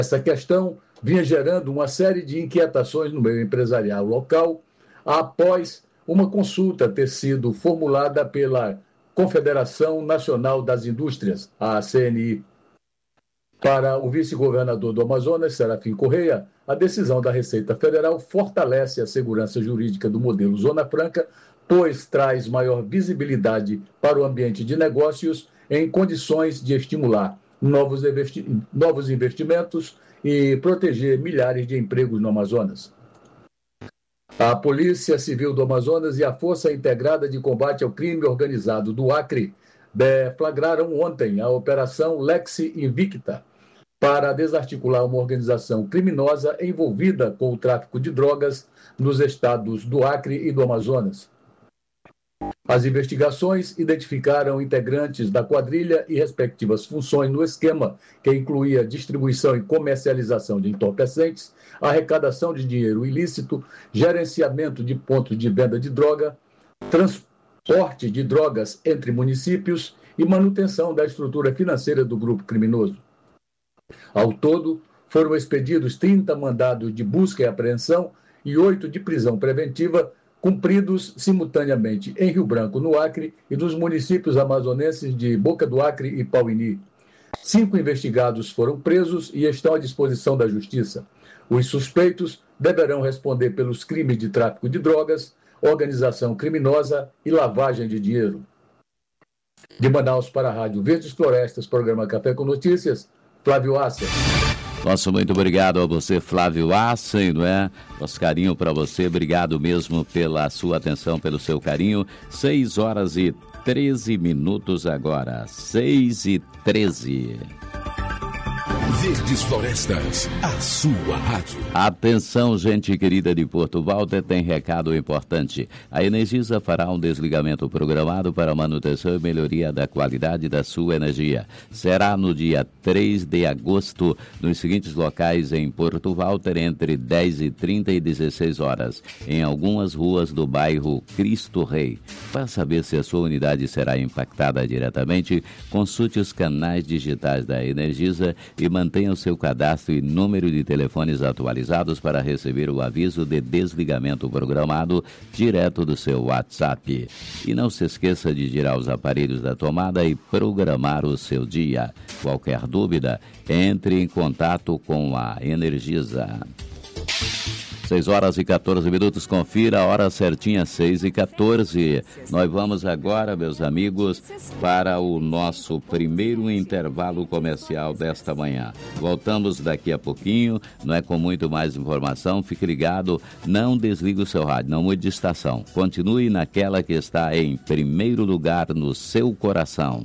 Essa questão vinha gerando uma série de inquietações no meio empresarial local, após uma consulta ter sido formulada pela Confederação Nacional das Indústrias, a CNI. Para o vice-governador do Amazonas, Serafim Correia, a decisão da Receita Federal fortalece a segurança jurídica do modelo Zona Franca, pois traz maior visibilidade para o ambiente de negócios em condições de estimular novos investimentos e proteger milhares de empregos no Amazonas. A Polícia Civil do Amazonas e a Força Integrada de Combate ao Crime Organizado do Acre deflagraram ontem a Operação Lex Invicta para desarticular uma organização criminosa envolvida com o tráfico de drogas nos estados do Acre e do Amazonas. As investigações identificaram integrantes da quadrilha e respectivas funções no esquema, que incluía distribuição e comercialização de entorpecentes, arrecadação de dinheiro ilícito, gerenciamento de pontos de venda de droga, transporte de drogas entre municípios e manutenção da estrutura financeira do grupo criminoso. Ao todo, foram expedidos 30 mandados de busca e apreensão e 8 de prisão preventiva, cumpridos simultaneamente em Rio Branco, no Acre, e nos municípios amazonenses de Boca do Acre e Pauini. 5 investigados foram presos e estão à disposição da Justiça. Os suspeitos deverão responder pelos crimes de tráfico de drogas, organização criminosa e lavagem de dinheiro. De Manaus para a Rádio Verdes Florestas, programa Café com Notícias, Flávio Assen. Nosso muito obrigado a você, Flávio Assen, não é? Nosso carinho para você, obrigado mesmo pela sua atenção, pelo seu carinho. 6h13 agora, 6h13. Verdes Florestas, a sua rádio. Atenção, gente querida de Porto Walter, tem recado importante. A Energisa fará um desligamento programado para manutenção e melhoria da qualidade da sua energia. Será no dia 3 de agosto, nos seguintes locais em Porto Walter, entre 10h30 e 16 horas, em algumas ruas do bairro Cristo Rei. Para saber se a sua unidade será impactada diretamente, consulte os canais digitais da Energisa e mantenha o seu cadastro e número de telefones atualizados para receber o aviso de desligamento programado direto do seu WhatsApp. E não se esqueça de tirar os aparelhos da tomada e programar o seu dia. Qualquer dúvida, entre em contato com a Energisa. 6h14, confira a hora certinha, 6h14. Nós vamos agora, meus amigos, para o nosso primeiro intervalo comercial desta manhã. Voltamos daqui a pouquinho, não é, com muito mais informação. Fique ligado, não desligue o seu rádio, não mude de estação. Continue naquela que está em primeiro lugar no seu coração.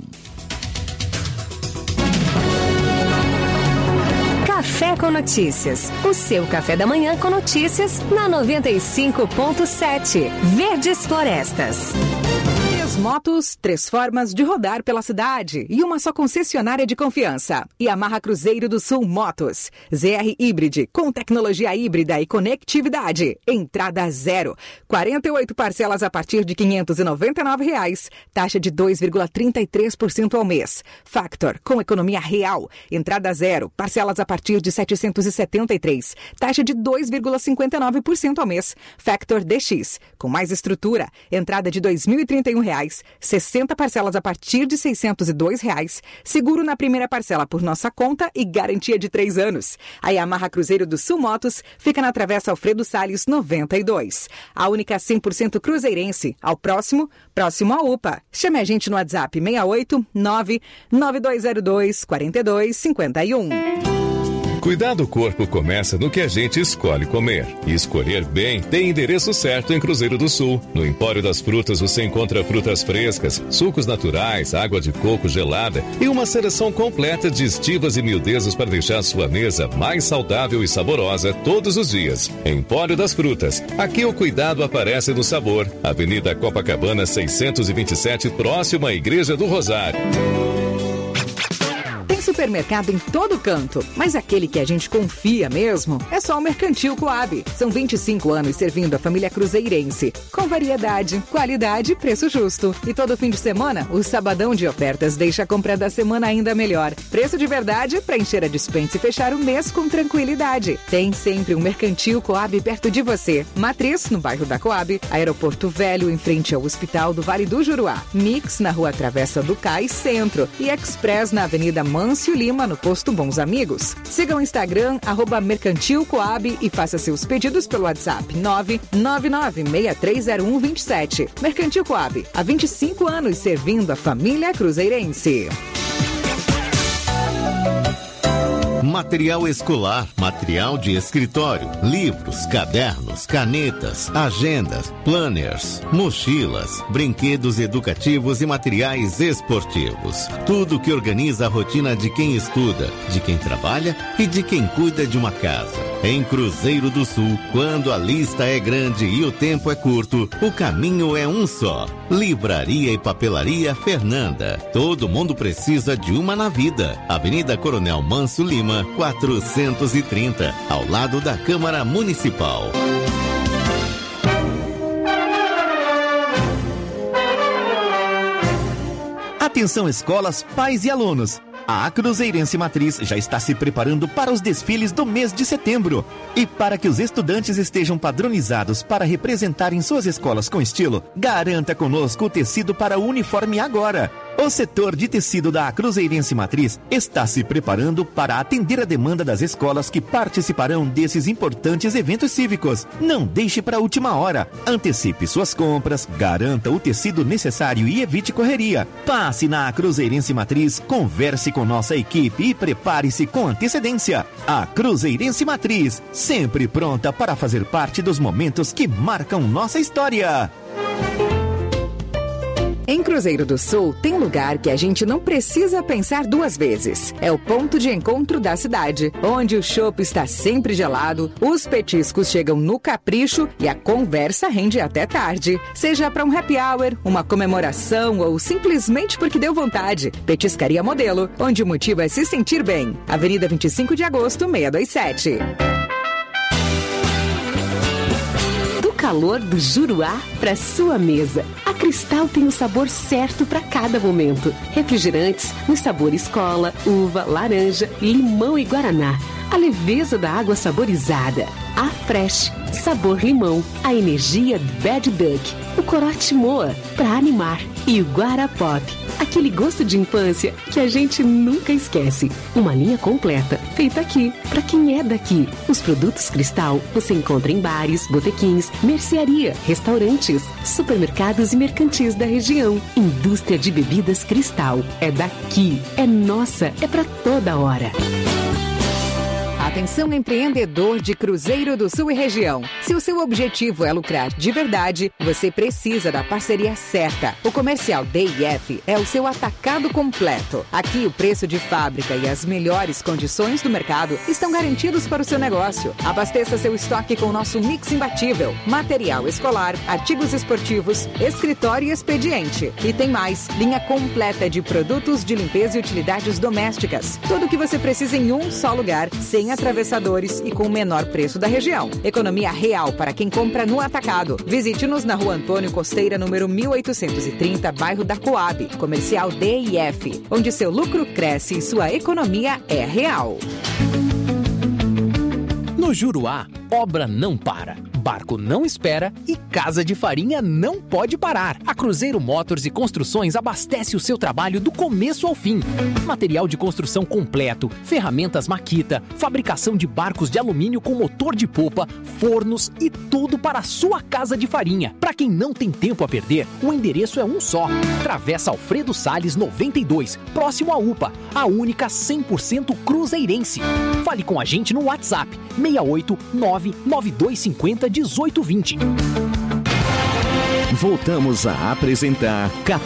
Café com Notícias. O seu café da manhã com notícias na 95.7. Verdes Florestas. Motos, 3 formas de rodar pela cidade e uma só concessionária de confiança. Yamaha Cruzeiro do Sul Motos. ZR Hybrid, com tecnologia híbrida e conectividade. Entrada zero. 48 parcelas a partir de R$ 599. Taxa de 2,33% ao mês. Factor, com economia real. Entrada zero. Parcelas a partir de R$ 773. Taxa de 2,59% ao mês. Factor DX, com mais estrutura. Entrada de R$ 2.031. 60 parcelas a partir de R$ 602. Seguro na primeira parcela por nossa conta e garantia de 3 anos. A Yamaha Cruzeiro do Sul Motos fica na Travessa Alfredo Salles 92. A única 100% cruzeirense. Ao próximo à UPA. Chame a gente no WhatsApp 689-9202-4251. Cuidar do corpo começa no que a gente escolhe comer. E escolher bem tem endereço certo em Cruzeiro do Sul. No Empório das Frutas você encontra frutas frescas, sucos naturais, água de coco gelada e uma seleção completa de estivas e miudezas para deixar sua mesa mais saudável e saborosa todos os dias. Empório das Frutas. Aqui o cuidado aparece no sabor. Avenida Copacabana 627, próximo à Igreja do Rosário. supermercado em todo canto, mas aquele que a gente confia mesmo é só o Mercantil Coab. São 25 anos servindo a família cruzeirense, com variedade, qualidade e preço justo. E todo fim de semana, o sabadão de ofertas deixa a compra da semana ainda melhor. Preço de verdade para encher a despensa e fechar o mês com tranquilidade. Tem sempre um Mercantil Coab perto de você. Matriz, no bairro da Coab, Aeroporto Velho, em frente ao Hospital do Vale do Juruá. Mix, na Rua Travessa do Cais Centro. E Express, na Avenida Mâncio Lima, no Posto Bons Amigos. Siga o Instagram, @MercantilCoab e faça seus pedidos pelo WhatsApp 999630127. Mercantil Coab, há 25 anos servindo a família cruzeirense. Material escolar, material de escritório, livros, cadernos, canetas, agendas, planners, mochilas, brinquedos educativos e materiais esportivos. Tudo que organiza a rotina de quem estuda, de quem trabalha e de quem cuida de uma casa. Em Cruzeiro do Sul, quando a lista é grande e o tempo é curto, o caminho é um só. Livraria e Papelaria Fernanda. Todo mundo precisa de uma na vida. Avenida Coronel Mâncio Lima, 430, ao lado da Câmara Municipal. Atenção escolas, pais e alunos. A Cruzeirense Matriz já está se preparando para os desfiles do mês de setembro. E para que os estudantes estejam padronizados para representarem suas escolas com estilo, garanta conosco o tecido para o uniforme agora. O setor de tecido da Cruzeirense Matriz está se preparando para atender a demanda das escolas que participarão desses importantes eventos cívicos. Não deixe para a última hora. Antecipe suas compras, garanta o tecido necessário e evite correria. Passe na Cruzeirense Matriz, converse com nossa equipe e prepare-se com antecedência. A Cruzeirense Matriz, sempre pronta para fazer parte dos momentos que marcam nossa história. Em Cruzeiro do Sul, tem lugar que a gente não precisa pensar duas vezes. É o ponto de encontro da cidade, onde o chopp está sempre gelado, os petiscos chegam no capricho e a conversa rende até tarde. Seja para um happy hour, uma comemoração ou simplesmente porque deu vontade. Petiscaria Modelo, onde o motivo é se sentir bem. Avenida 25 de Agosto, 627. Calor do Juruá para sua mesa. A Cristal tem o sabor certo para cada momento. Refrigerantes nos sabores cola, uva, laranja, limão e guaraná. A leveza da água saborizada. A Fresh, sabor limão. A energia Bad Duck. O Corote Moa, para animar. E o Guarapop, aquele gosto de infância que a gente nunca esquece. Uma linha completa, feita aqui, para quem é daqui. Os produtos Cristal você encontra em bares, botequins, mercearia, restaurantes, supermercados e mercantis da região. Indústria de bebidas Cristal. É daqui, é nossa, é para toda hora. Atenção empreendedor de Cruzeiro do Sul e região. Se o seu objetivo é lucrar de verdade, você precisa da parceria certa. O Comercial DIF é o seu atacado completo. Aqui o preço de fábrica e as melhores condições do mercado estão garantidos para o seu negócio. Abasteça seu estoque com o nosso mix imbatível. Material escolar, artigos esportivos, escritório e expediente. E tem mais, linha completa de produtos de limpeza e utilidades domésticas. Tudo o que você precisa em um só lugar, sem atravessadores e com o menor preço da região. Economia real para quem compra no atacado. Visite-nos na Rua Antônio Costeira, número 1830, bairro da Coab. Comercial DIF, onde seu lucro cresce e sua economia é real. No Juruá, obra não para, barco não espera e casa de farinha não pode parar. A Cruzeiro Motors e Construções abastece o seu trabalho do começo ao fim. Material de construção completo, ferramentas Makita, fabricação de barcos de alumínio com motor de popa, fornos e tudo para a sua casa de farinha. Para quem não tem tempo a perder, o endereço é um só. Travessa Alfredo Salles 92, próximo à UPA, a única 100% cruzeirense. Fale com a gente no WhatsApp 68 99250 1820. Voltamos a apresentar Café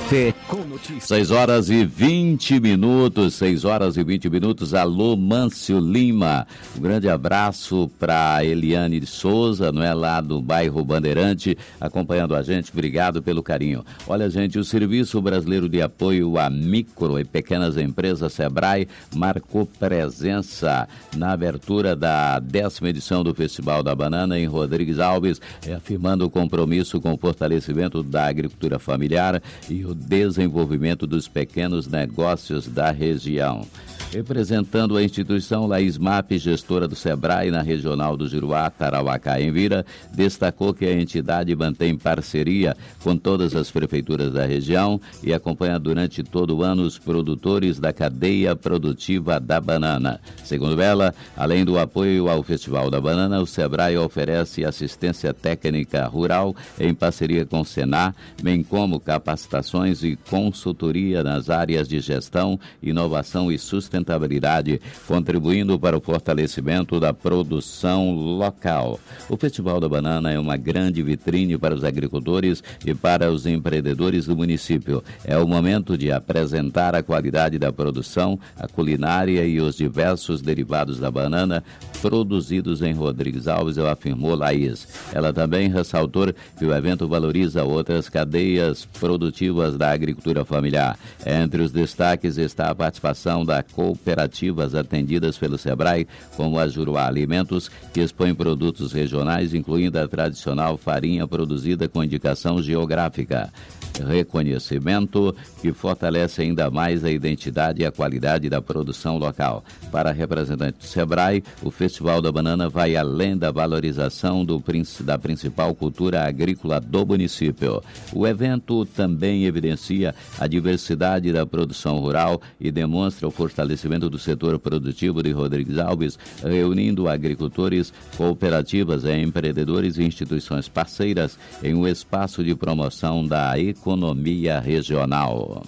com Notícias. 6 horas e 20 minutos, 6 horas e 20 minutos. Alô, Mâncio Lima. Um grande abraço para Eliane de Souza, não é, lá do bairro Bandeirante, acompanhando a gente. Obrigado pelo carinho. Olha, gente, o Serviço Brasileiro de Apoio a Micro e Pequenas Empresas, SEBRAE, marcou presença na abertura da 10ª edição do Festival da Banana em Rodrigues Alves, afirmando o compromisso com o fortalecimento da agricultura familiar e o desenvolvimento dos pequenos negócios da região. Representando a instituição, Laís Mapp, gestora do SEBRAE na Regional do Juruá, Tarauacá, Envira, destacou que a entidade mantém parceria com todas as prefeituras da região e acompanha durante todo o ano os produtores da cadeia produtiva da banana. Segundo ela, além do apoio ao Festival da Banana, o SEBRAE oferece assistência técnica rural em parceria com o Senar, bem como capacitações e consultoria nas áreas de gestão, inovação e sustentabilidade, contribuindo para o fortalecimento da produção local. O Festival da Banana é uma grande vitrine para os agricultores e para os empreendedores do município. É o momento de apresentar a qualidade da produção, a culinária e os diversos derivados da banana produzidos em Rodrigues Alves, afirmou Laís. Ela também ressaltou que o evento valoriza outras cadeias produtivas da agricultura familiar. Entre os destaques está a participação da cooperativas atendidas pelo SEBRAE, como a Juruá Alimentos, que expõe produtos regionais, incluindo a tradicional farinha produzida com indicação geográfica. Reconhecimento que fortalece ainda mais a identidade e a qualidade da produção local. Para representante do SEBRAE, o Festival da Banana vai além da valorização da principal cultura agrícola do município. O evento também evidencia a diversidade da produção rural e demonstra o fortalecimento do setor produtivo de Rodrigues Alves, reunindo agricultores, cooperativas, empreendedores e instituições parceiras em um espaço de promoção da economia regional.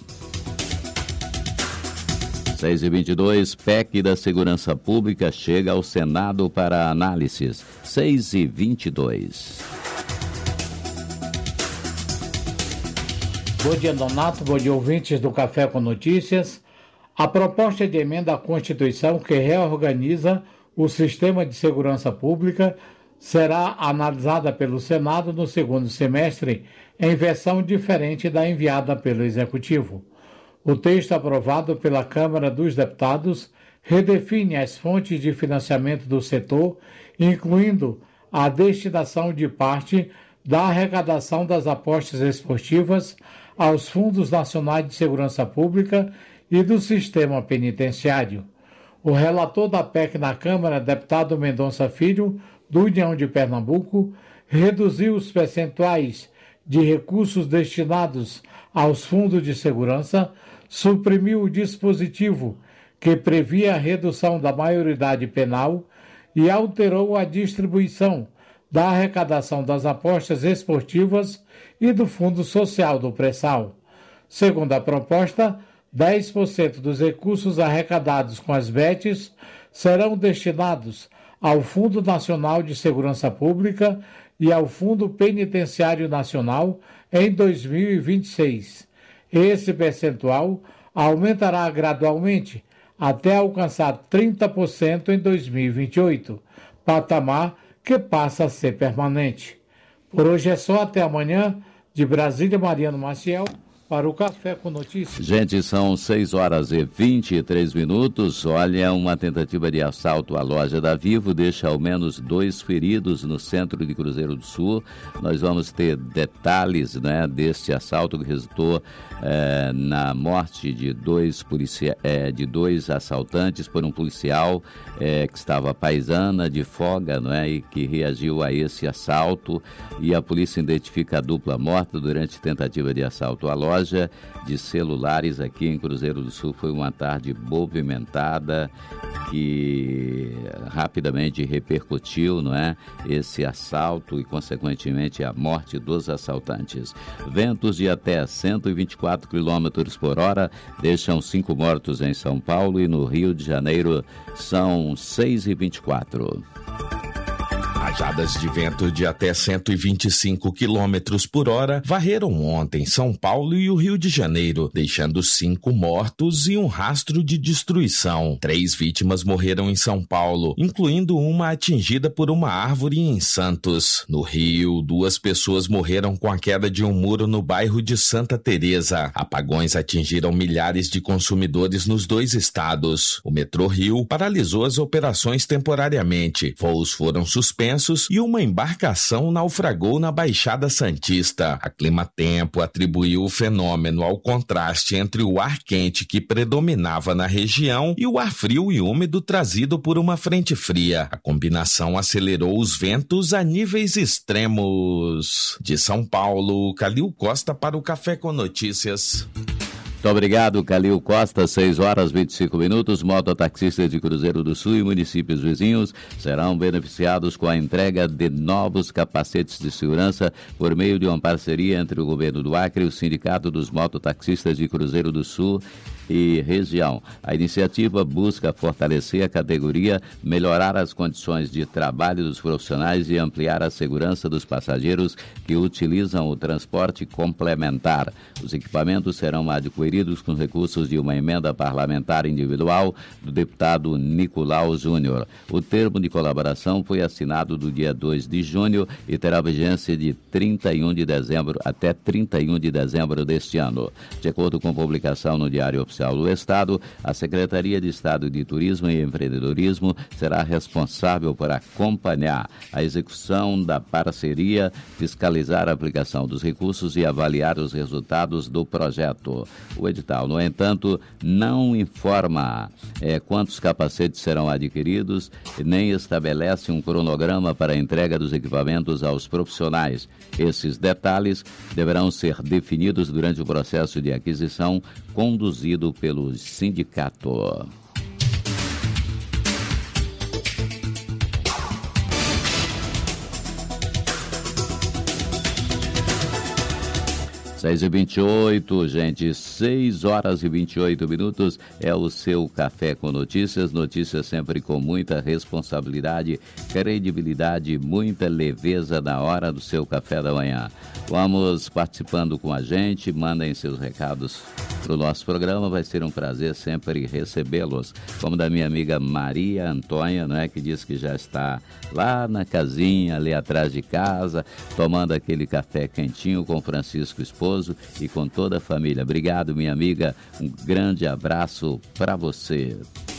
6h22, PEC da Segurança Pública chega ao Senado para análises. 6h22. Bom dia, Donato. Bom dia, ouvintes do Café com Notícias. A proposta de emenda à Constituição que reorganiza o sistema de segurança pública será analisada pelo Senado no segundo semestre, em versão diferente da enviada pelo Executivo. O texto aprovado pela Câmara dos Deputados redefine as fontes de financiamento do setor, incluindo a destinação de parte da arrecadação das apostas esportivas aos Fundos Nacionais de Segurança Pública e do Sistema Penitenciário. O relator da PEC na Câmara, deputado Mendonça Filho, do União de Pernambuco, reduziu os percentuais de recursos destinados aos fundos de segurança, suprimiu o dispositivo que previa a redução da maioridade penal e alterou a distribuição da arrecadação das apostas esportivas e do Fundo Social do Pré-Sal. Segundo a proposta, 10% dos recursos arrecadados com as bets serão destinados ao Fundo Nacional de Segurança Pública e ao Fundo Penitenciário Nacional em 2026. Esse percentual aumentará gradualmente até alcançar 30% em 2028, patamar que passa a ser permanente. Por hoje é só, até amanhã. De Brasília, Mariano Maciel, para o Café com Notícias. Gente, são 6h23. Olha, uma tentativa de assalto à loja da Vivo deixa ao menos 2 feridos no centro de Cruzeiro do Sul. Nós vamos ter detalhes, né, deste assalto que resultou na morte de dois assaltantes por um policial que estava paisana de folga, né, e que reagiu a esse assalto. E a polícia identifica a dupla morta durante tentativa de assalto à loja de celulares aqui em Cruzeiro do Sul. Foi uma tarde movimentada que rapidamente repercutiu, não é, esse assalto e, consequentemente, a morte dos assaltantes. Ventos de até 124 km por hora deixam 5 mortos em São Paulo e no Rio de Janeiro são 6h24. Rajadas de vento de até 125 km por hora varreram ontem São Paulo e o Rio de Janeiro, deixando 5 mortos e um rastro de destruição. 3 vítimas morreram em São Paulo, incluindo uma atingida por uma árvore em Santos. No Rio, 2 pessoas morreram com a queda de um muro no bairro de Santa Teresa. Apagões atingiram milhares de consumidores nos 2 estados. O Metrô Rio paralisou as operações temporariamente. Voos foram suspensos e uma embarcação naufragou na Baixada Santista. A Climatempo atribuiu o fenômeno ao contraste entre o ar quente que predominava na região e o ar frio e úmido trazido por uma frente fria. A combinação acelerou os ventos a níveis extremos. De São Paulo, Calil Costa para o Café com Notícias. Muito obrigado, Calil Costa. 6h25. Mototaxistas de Cruzeiro do Sul e municípios vizinhos serão beneficiados com a entrega de novos capacetes de segurança por meio de uma parceria entre o governo do Acre e o Sindicato dos Mototaxistas de Cruzeiro do Sul e região. A iniciativa busca fortalecer a categoria, melhorar as condições de trabalho dos profissionais e ampliar a segurança dos passageiros que utilizam o transporte complementar. Os equipamentos serão adquiridos com recursos de uma emenda parlamentar individual do deputado Nicolau Júnior. O termo de colaboração foi assinado no dia 2 de junho e terá vigência de 31 de dezembro até 31 de dezembro deste ano. De acordo com publicação no Diário Oficial do Estado, a Secretaria de Estado de Turismo e Empreendedorismo será responsável por acompanhar a execução da parceria, fiscalizar a aplicação dos recursos e avaliar os resultados do projeto. O edital, no entanto, não informa quantos capacetes serão adquiridos, nem estabelece um cronograma para a entrega dos equipamentos aos profissionais. Esses detalhes deverão ser definidos durante o processo de aquisição conduzido pelo sindicato. Seis e 28, gente, 6h28 é o seu Café com Notícias. Notícias sempre com muita responsabilidade, credibilidade, muita leveza na hora do seu café da manhã. Vamos participando com a gente, mandem seus recados para o nosso programa, vai ser um prazer sempre recebê-los. Como da minha amiga Maria Antônia, não é, que diz que já está lá na casinha, ali atrás de casa, tomando aquele café quentinho com Francisco esposo e com toda a família. Obrigado, minha amiga, um grande abraço para você.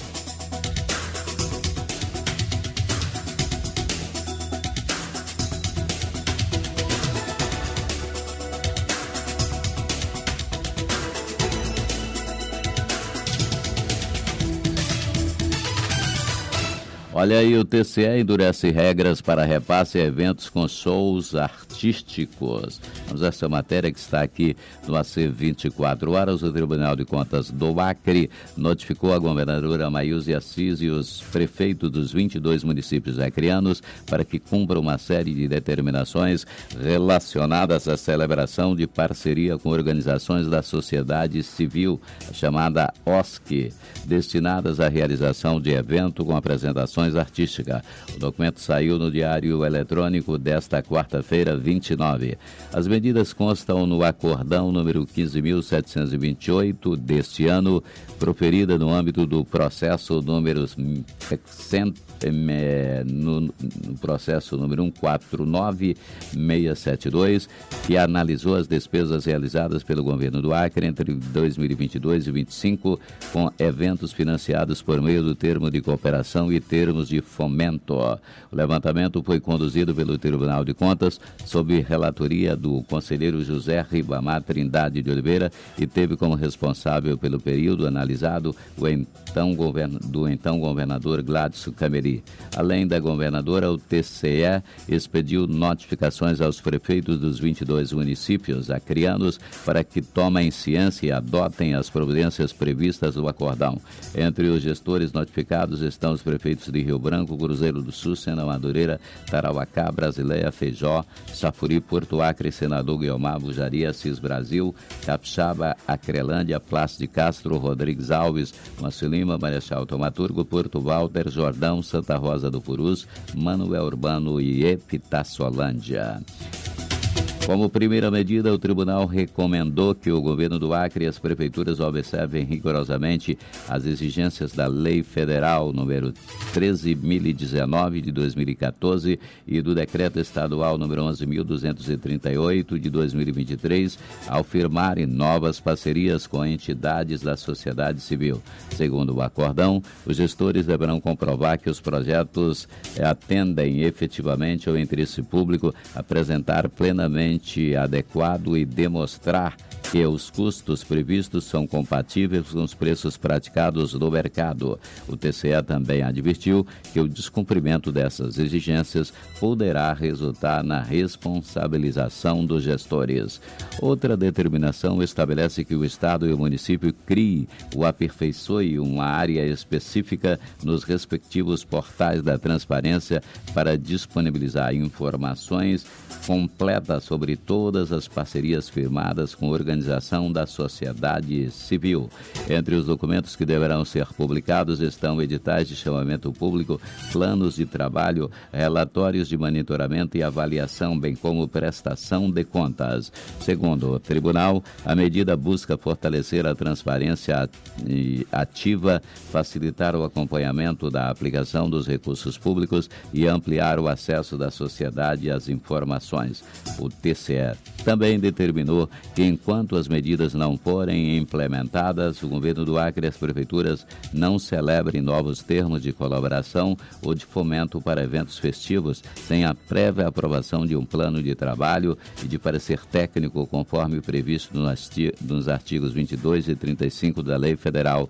Olha aí, o TCE endurece regras para repasse a eventos com shows artísticos. Vamos a essa matéria que está aqui no AC 24 Horas. O Tribunal de Contas do Acre notificou a governadora Maílze Assis e os prefeitos dos 22 municípios acreanos para que cumpram uma série de determinações relacionadas à celebração de parceria com organizações da sociedade civil, chamada OSC, destinadas à realização de evento com apresentações artísticas. O documento saiu no Diário Eletrônico desta quarta-feira, 29. As medidas constam no acordão número 15.728 deste ano, proferida no âmbito do processo número no processo número 149672, que analisou as despesas realizadas pelo governo do Acre entre 2022 e 2025 com eventos financiados por meio do termo de cooperação e termos de fomento. O levantamento foi conduzido pelo Tribunal de Contas sob relatoria do conselheiro José Ribamar Trindade de Oliveira e teve como responsável pelo período analisado o então governador Gladson Cameri. Além da governadora, o TCE expediu notificações aos prefeitos dos 22 municípios acreanos para que tomem ciência e adotem as providências previstas no acordão. Entre os gestores notificados estão os prefeitos de Rio Branco, Cruzeiro do Sul, Sena Madureira, Tarauacá, Brasileia, Feijó, Chafuri, Porto Acre, Senador Guiomar, Bujaria, Assis Brasil, Capixaba, Acrelândia, Plácio de Castro, Rodrigues Alves, Márcio Lima, Marechal Tomaturgo, Porto Walter, Jordão, Santa Rosa do Purus, Manuel Urbano e Epitassolândia. Como primeira medida, o tribunal recomendou que o governo do Acre e as prefeituras observem rigorosamente as exigências da Lei Federal número 13.019 de 2014 e do Decreto Estadual número 11.238 de 2023, ao firmarem novas parcerias com entidades da sociedade civil. Segundo o acordão, os gestores deverão comprovar que os projetos atendem efetivamente ao interesse público, apresentar plenamente adequado e demonstrar que os custos previstos são compatíveis com os preços praticados no mercado. O TCE também advertiu que o descumprimento dessas exigências poderá resultar na responsabilização dos gestores. Outra determinação estabelece que o Estado e o município criem ou aperfeiçoem uma área específica nos respectivos portais da transparência para disponibilizar informações completas sobre todas as parcerias firmadas com organização da sociedade civil. Entre os documentos que deverão ser publicados estão editais de chamamento público, planos de trabalho, relatórios de monitoramento e avaliação, bem como prestação de contas. Segundo o tribunal, a medida busca fortalecer a transparência ativa, facilitar o acompanhamento da aplicação dos recursos públicos e ampliar o acesso da sociedade às informações. O TCE também determinou que, enquanto as medidas não forem implementadas, o governo do Acre e as prefeituras não celebrem novos termos de colaboração ou de fomento para eventos festivos sem a prévia aprovação de um plano de trabalho e de parecer técnico conforme previsto nos artigos 22 e 35 da Lei Federal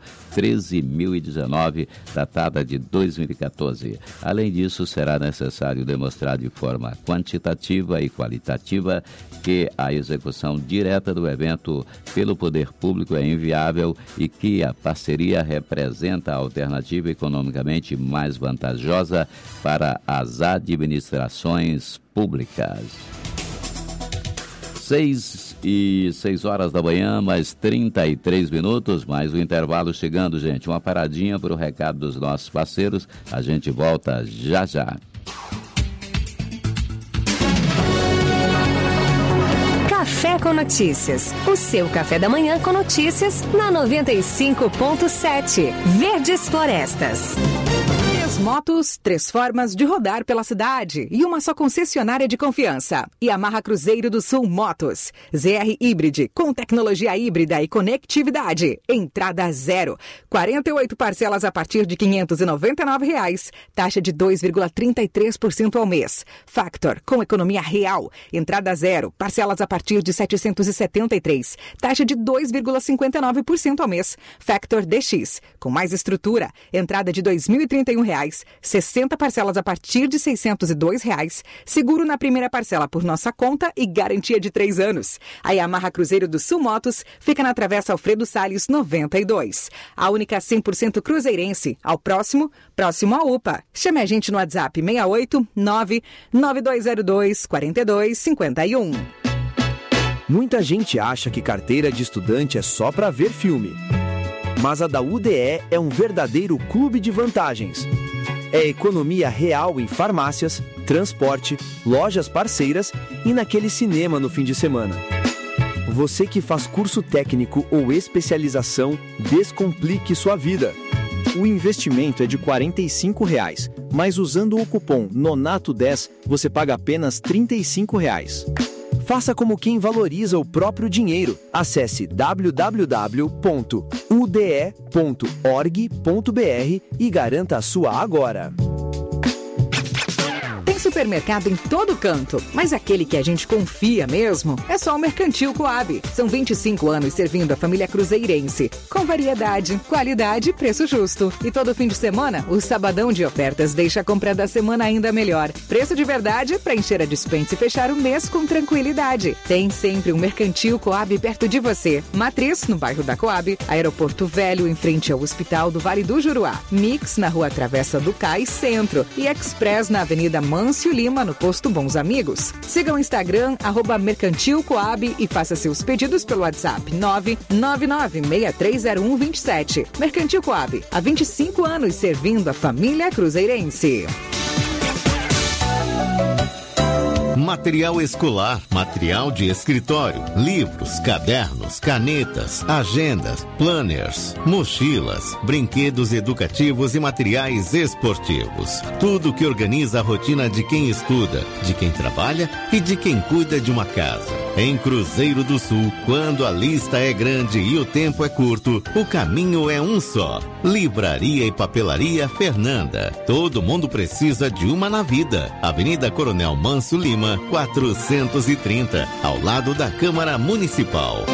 13.019, datada de 2014. Além disso, será necessário demonstrar de forma quantitativa e qualitativa que a execução direta do evento pelo poder público é inviável e que a parceria representa a alternativa economicamente mais vantajosa para as administrações públicas. 6 horas da manhã, mais 33 minutos, mais um intervalo chegando, gente. Uma paradinha para o recado dos nossos parceiros. A gente volta já já. Café com Notícias. O seu café da manhã com notícias na 95.7. Verdes Florestas. Motos, 3 formas de rodar pela cidade e uma só concessionária de confiança. Yamaha Cruzeiro do Sul Motos. ZR Hybrid, com tecnologia híbrida e conectividade. Entrada 0. 48 parcelas a partir de R$ 599. Taxa de 2,33% ao mês. Factor, com economia real. Entrada 0. Parcelas a partir de R$ 773. Taxa de 2,59% ao mês. Factor DX, com mais estrutura. Entrada de R$ 2.031. 60 parcelas a partir de R$ 602. Seguro na primeira parcela por nossa conta e garantia de 3 anos. A Yamaha Cruzeiro do Sul Motos fica na Travessa Alfredo Salles 92. A única 100% cruzeirense. Ao próximo à UPA. Chame a gente no WhatsApp 68 99202 4251. Muita gente acha que carteira de estudante é só para ver filme. Mas a da UDE é um verdadeiro clube de vantagens. É economia real em farmácias, transporte, lojas parceiras e naquele cinema no fim de semana. Você que faz curso técnico ou especialização, descomplique sua vida. O investimento é de R$ 45, mas usando o cupom NONATO10 você paga apenas R$ 35. Faça como quem valoriza o próprio dinheiro. Acesse www.ude.org.br e garanta a sua agora. supermercado em todo canto, mas aquele que a gente confia mesmo é só o Mercantil Coab. São 25 anos servindo a família cruzeirense, com variedade, qualidade e preço justo. E todo fim de semana, o sabadão de ofertas deixa a compra da semana ainda melhor. Preço de verdade para encher a despensa e fechar o mês com tranquilidade. Tem sempre um Mercantil Coab perto de você. Matriz, no bairro da Coab, Aeroporto Velho, em frente ao Hospital do Vale do Juruá. Mix, na Rua Travessa do Cais Centro. E Express, na Avenida Mâncio Lima, no Posto Bons Amigos. Siga o Instagram, @MercantilCoab e faça seus pedidos pelo WhatsApp 999630127. Mercantil Coab, há 25 anos servindo a família cruzeirense. Material escolar, material de escritório, livros, cadernos, canetas, agendas, planners, mochilas, brinquedos educativos e materiais esportivos. Tudo que organiza a rotina de quem estuda, de quem trabalha e de quem cuida de uma casa. Em Cruzeiro do Sul, quando a lista é grande e o tempo é curto, o caminho é um só. Livraria e Papelaria Fernanda. Todo mundo precisa de uma na vida. Avenida Coronel Manso Lima, 430, ao lado da Câmara Municipal.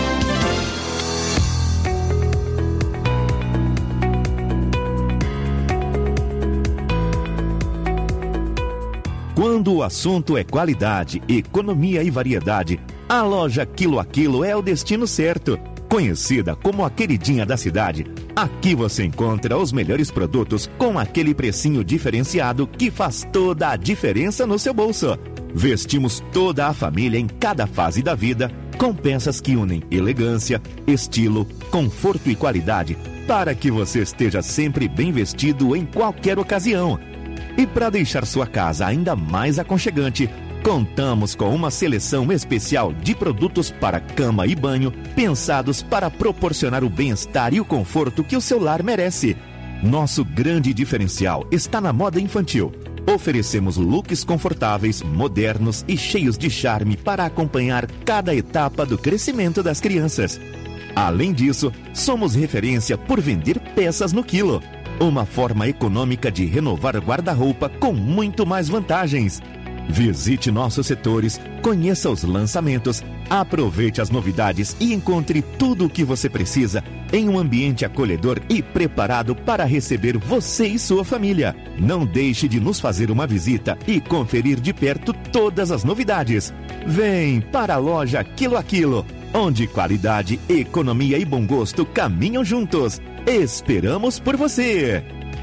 Quando o assunto é qualidade, economia e variedade, a loja Quilo a Quilo é o destino certo. Conhecida como a queridinha da cidade, aqui você encontra os melhores produtos com aquele precinho diferenciado que faz toda a diferença no seu bolso. Vestimos toda a família em cada fase da vida com peças que unem elegância, estilo, conforto e qualidade para que você esteja sempre bem vestido em qualquer ocasião. E para deixar sua casa ainda mais aconchegante, contamos com uma seleção especial de produtos para cama e banho, pensados para proporcionar o bem-estar e o conforto que o seu lar merece. Nosso grande diferencial está na moda infantil. Oferecemos looks confortáveis, modernos e cheios de charme para acompanhar cada etapa do crescimento das crianças. Além disso, somos referência por vender peças no quilo. Uma forma econômica de renovar guarda-roupa com muito mais vantagens. Visite nossos setores, conheça os lançamentos, aproveite as novidades e encontre tudo o que você precisa em um ambiente acolhedor e preparado para receber você e sua família. Não deixe de nos fazer uma visita e conferir de perto todas as novidades. Vem para a loja Quilo a Quilo, onde qualidade, economia e bom gosto caminham juntos. Esperamos por você!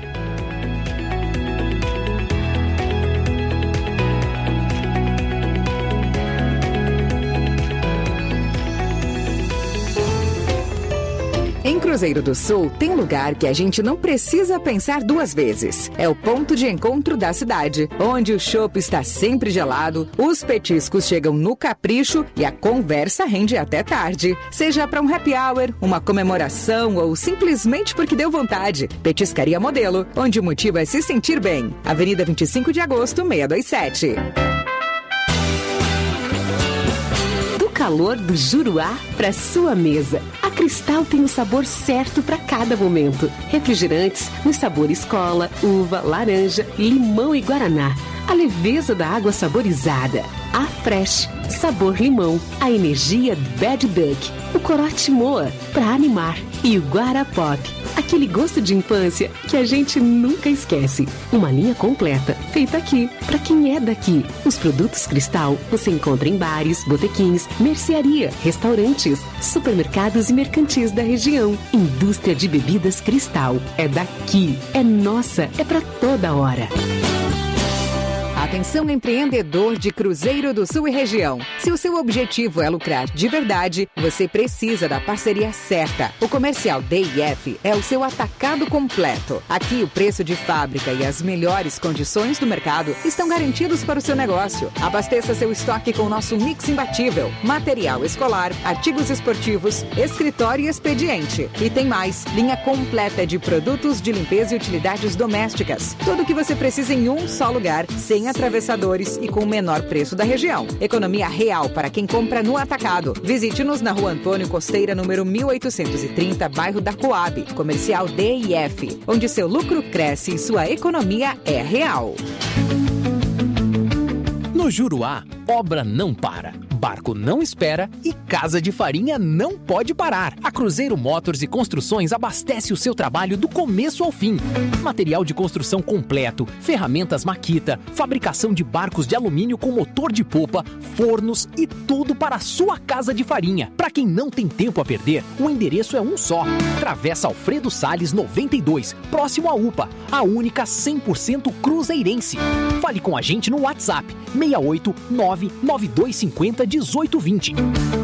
Em Cruzeiro do Sul, tem lugar que a gente não precisa pensar duas vezes. É o ponto de encontro da cidade, onde o chopp está sempre gelado, os petiscos chegam no capricho e a conversa rende até tarde. Seja para um happy hour, uma comemoração ou simplesmente porque deu vontade. Petiscaria Modelo, onde o motivo é se sentir bem. Avenida 25 de Agosto, 627. Calor do Juruá para sua mesa. A Cristal tem o sabor certo para cada momento. Refrigerantes nos sabores cola, uva, laranja, limão e guaraná. A leveza da água saborizada. A Fresh, sabor limão. A energia Bad Duck. O corote Moa, para animar. E o Guarapop, aquele gosto de infância que a gente nunca esquece. Uma linha completa, feita aqui, para quem é daqui. Os produtos Cristal você encontra em bares, botequins, mercearia, restaurantes, supermercados e mercantis da região. Indústria de bebidas Cristal. É daqui, é nossa, é para toda hora. Atenção, empreendedor de Cruzeiro do Sul e região. Se o seu objetivo é lucrar de verdade, você precisa da parceria certa. O Comercial DIF é o seu atacado completo. Aqui o preço de fábrica e as melhores condições do mercado estão garantidos para o seu negócio. Abasteça seu estoque com o nosso mix imbatível. Material escolar, artigos esportivos, escritório e expediente. E tem mais, linha completa de produtos de limpeza e utilidades domésticas. Tudo o que você precisa em um só lugar, sem atravessadores e com o menor preço da região. Economia real para quem compra no atacado. Visite-nos na Rua Antônio Costeira, número 1830, bairro da Coab. Comercial DIF, onde seu lucro cresce e sua economia é real. No Juruá, obra não para, barco não espera e casa de farinha não pode parar. A Cruzeiro Motors e Construções abastece o seu trabalho do começo ao fim. Material de construção completo, ferramentas Makita, fabricação de barcos de alumínio com motor de popa, fornos e tudo para a sua casa de farinha. Para quem não tem tempo a perder, o endereço é um só. Travessa Alfredo Salles 92, próximo à UPA, a única 100% cruzeirense. Fale com a gente no WhatsApp 68 99250 1820.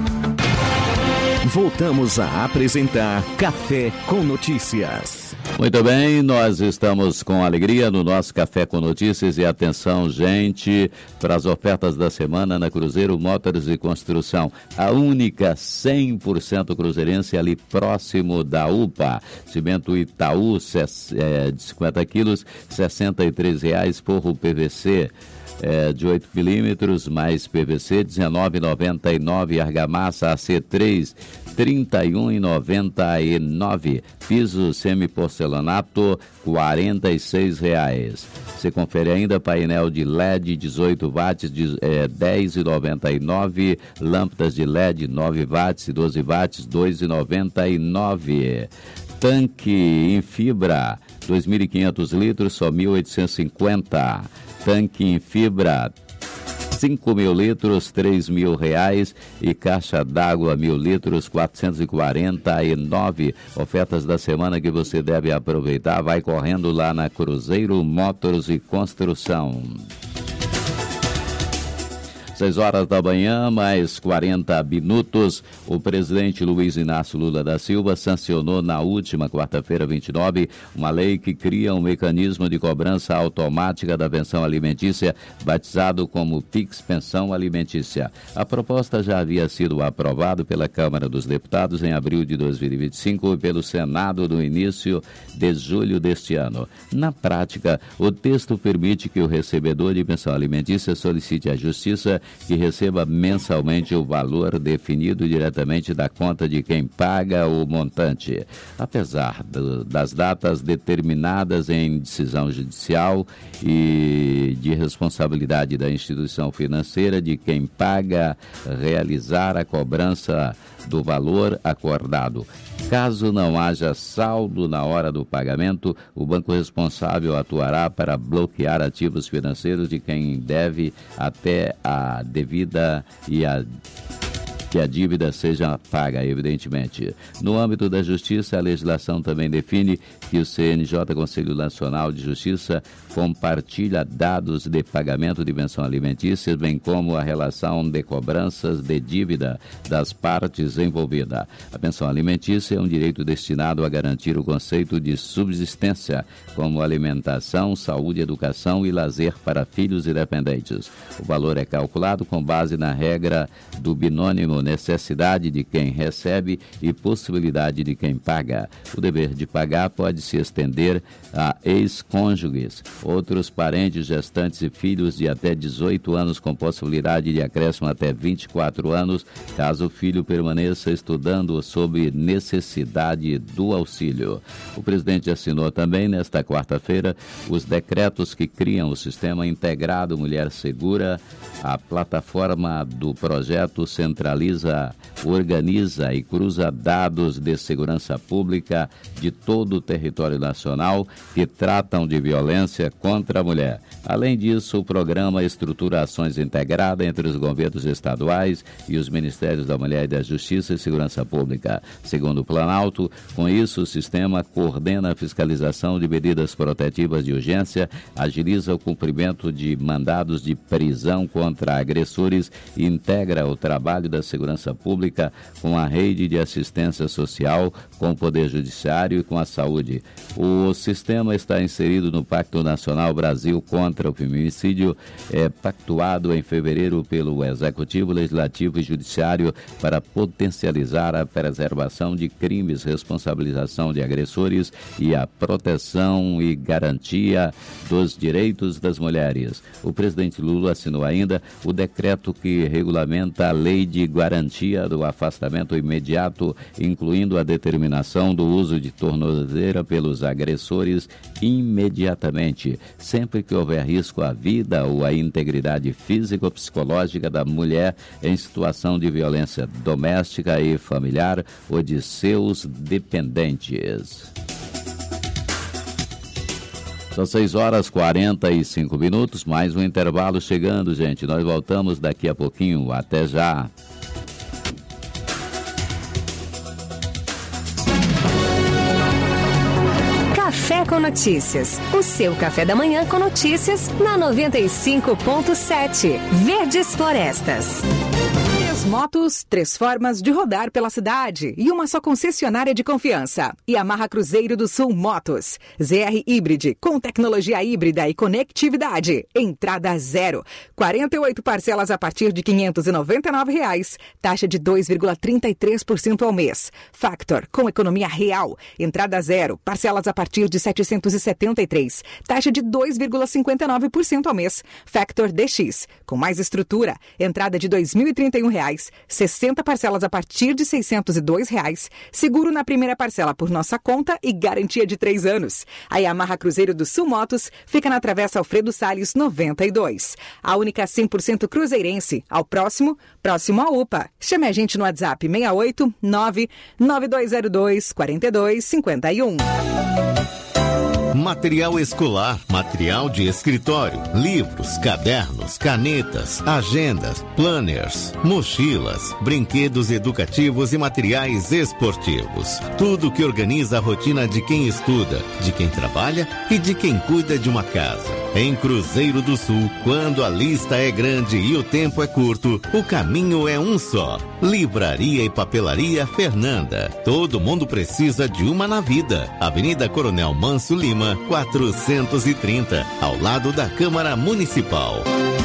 Voltamos a apresentar Café com Notícias. Muito bem, nós estamos com alegria no nosso Café com Notícias e atenção, gente, para as ofertas da semana na Cruzeiro Motors e Construção. A única 100% cruzeirense ali próximo da UPA. Cimento Itaú de 50 quilos, R$ 63,00, forro PVC. De 8 milímetros, mais PVC, R$ 19,99, argamassa AC3, R$ 31,99, piso semiporcelanato, R$ 46,00. Você confere ainda painel de LED 18 watts, R$ 10,99, lâmpadas de LED 9 watts e 12 watts, R$ 2,99. Tanque em fibra, 2.500 litros, só R$ 1.850. Tanque em fibra, 5.000 litros, R$ 3.000 e caixa d'água 1.000 litros, R$ 449. Ofertas da semana que você deve aproveitar. Vai correndo lá na Cruzeiro Motors e Construção. 6 horas da manhã, mais 40 minutos. O presidente Luiz Inácio Lula da Silva sancionou na última quarta-feira, 29, uma lei que cria um mecanismo de cobrança automática da pensão alimentícia, batizado como PIX Pensão Alimentícia. A proposta já havia sido aprovada pela Câmara dos Deputados em abril de 2025 e pelo Senado no início de julho deste ano. Na prática, o texto permite que o recebedor de pensão alimentícia solicite à Justiça que receba mensalmente o valor definido diretamente da conta de quem paga o montante. Apesar das datas determinadas em decisão judicial e de responsabilidade da instituição financeira de quem paga realizar a cobrança do valor acordado. Caso não haja saldo na hora do pagamento, o banco responsável atuará para bloquear ativos financeiros de quem deve até a devida que a dívida seja paga, evidentemente. No âmbito da Justiça, a legislação também define que o CNJ, Conselho Nacional de Justiça, compartilha dados de pagamento de pensão alimentícia, bem como a relação de cobranças de dívida das partes envolvidas. A pensão alimentícia é um direito destinado a garantir o conceito de subsistência, como alimentação, saúde, educação e lazer para filhos e dependentes. O valor é calculado com base na regra do binônimo necessidade de quem recebe e possibilidade de quem paga. O dever de pagar pode se estender a ex-cônjuges, outros parentes, gestantes e filhos de até 18 anos com possibilidade de acréscimo até 24 anos, caso o filho permaneça estudando sob necessidade do auxílio. O presidente assinou também nesta quarta-feira os decretos que criam o Sistema Integrado Mulher Segura. A plataforma do projeto centraliza, organiza e cruza dados de segurança pública de todo o território nacional que tratam de violência contra a mulher. Além disso, o programa estrutura ações integradas entre os governos estaduais e os Ministérios da Mulher e da Justiça e Segurança Pública. Segundo o Planalto, com isso o sistema coordena a fiscalização de medidas protetivas de urgência, agiliza o cumprimento de mandados de prisão contra agressores e integra o trabalho da segurança pública com a rede de assistência social, com o Poder Judiciário e com a saúde. O sistema está inserido no Pacto Nacional Brasil contra o Feminicídio, pactuado em fevereiro pelo Executivo, Legislativo e Judiciário para potencializar a preservação de crimes, responsabilização de agressores e a proteção e garantia dos direitos das mulheres. O presidente Lula assinou ainda o decreto que regulamenta a Lei de Garantia do o afastamento imediato, incluindo a determinação do uso de tornozeleira pelos agressores imediatamente, sempre que houver risco à vida ou à integridade física ou psicológica da mulher em situação de violência doméstica e familiar ou de seus dependentes. São 6h45, mais um intervalo chegando, gente. Nós voltamos daqui a pouquinho. Até já. Café com Notícias. O seu café da manhã com notícias na 95.7. Verdes Florestas. Motos, 3 formas de rodar pela cidade e uma só concessionária de confiança. Yamaha Cruzeiro do Sul Motos. ZR Hybrid, com tecnologia híbrida e conectividade. Entrada zero. 48 parcelas a partir de R$ 599. Taxa de 2,33% ao mês. Factor, com economia real. Entrada zero. Parcelas a partir de R$ 773. Taxa de 2,59% ao mês. Factor DX, com mais estrutura. Entrada de R$ 2.031. 60 parcelas a partir de R$ 602. Seguro na primeira parcela por nossa conta e garantia de 3 anos. A Yamaha Cruzeiro do Sul Motos fica na Travessa Alfredo Salles 92. A única 100% cruzeirense. Ao próximo à UPA. Chame a gente no WhatsApp 68 99202 4251. Material escolar, material de escritório, livros, cadernos, canetas, agendas, planners, mochilas, brinquedos educativos e materiais esportivos. Tudo que organiza a rotina de quem estuda, de quem trabalha e de quem cuida de uma casa. Em Cruzeiro do Sul, quando a lista é grande e o tempo é curto, o caminho é um só. Livraria e Papelaria Fernanda. Todo mundo precisa de uma na vida. Avenida Coronel Mâncio Lima, 430, ao lado da Câmara Municipal.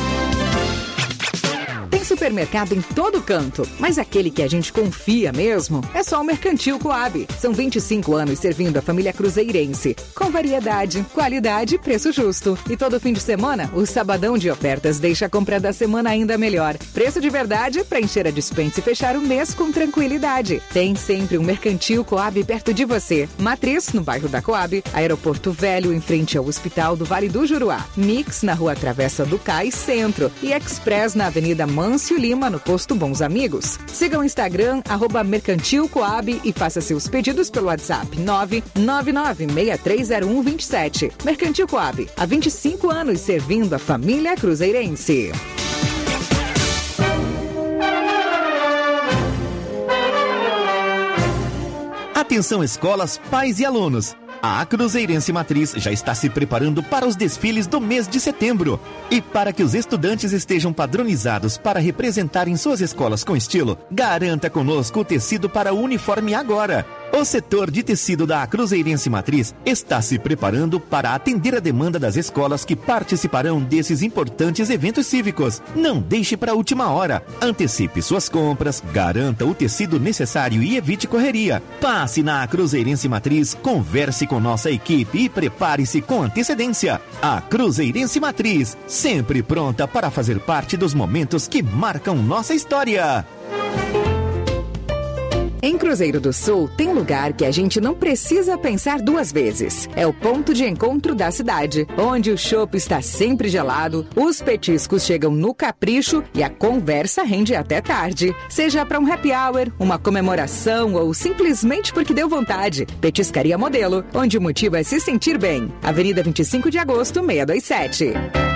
Supermercado em todo canto, mas aquele que a gente confia mesmo é só o Mercantil Coab. São 25 anos servindo a família cruzeirense, com variedade, qualidade e preço justo. E todo fim de semana, o sabadão de ofertas deixa a compra da semana ainda melhor. Preço de verdade para encher a despensa e fechar o mês com tranquilidade. Tem sempre um Mercantil Coab perto de você. Matriz, no bairro da Coab, Aeroporto Velho, em frente ao Hospital do Vale do Juruá. Mix, na Rua Travessa do Cais, Centro. E Express, na Avenida Mâncio Lima, no posto Bons Amigos. Siga o Instagram, @mercantilcoab e faça seus pedidos pelo WhatsApp 999630127. Mercantil Coab, há 25 anos servindo a família cruzeirense. Atenção escolas, pais e alunos. A Cruzeirense Matriz já está se preparando para os desfiles do mês de setembro. E para que os estudantes estejam padronizados para representarem suas escolas com estilo, garanta conosco o tecido para o uniforme agora. O setor de tecido da Cruzeirense Matriz está se preparando para atender a demanda das escolas que participarão desses importantes eventos cívicos. Não deixe para a última hora. Antecipe suas compras, garanta o tecido necessário e evite correria. Passe na Cruzeirense Matriz, converse com nossa equipe e prepare-se com antecedência. A Cruzeirense Matriz, sempre pronta para fazer parte dos momentos que marcam nossa história. Em Cruzeiro do Sul, tem lugar que a gente não precisa pensar duas vezes. É o ponto de encontro da cidade, onde o chopp está sempre gelado, os petiscos chegam no capricho e a conversa rende até tarde. Seja para um happy hour, uma comemoração ou simplesmente porque deu vontade. Petiscaria Modelo, onde o motivo é se sentir bem. Avenida 25 de Agosto, 627.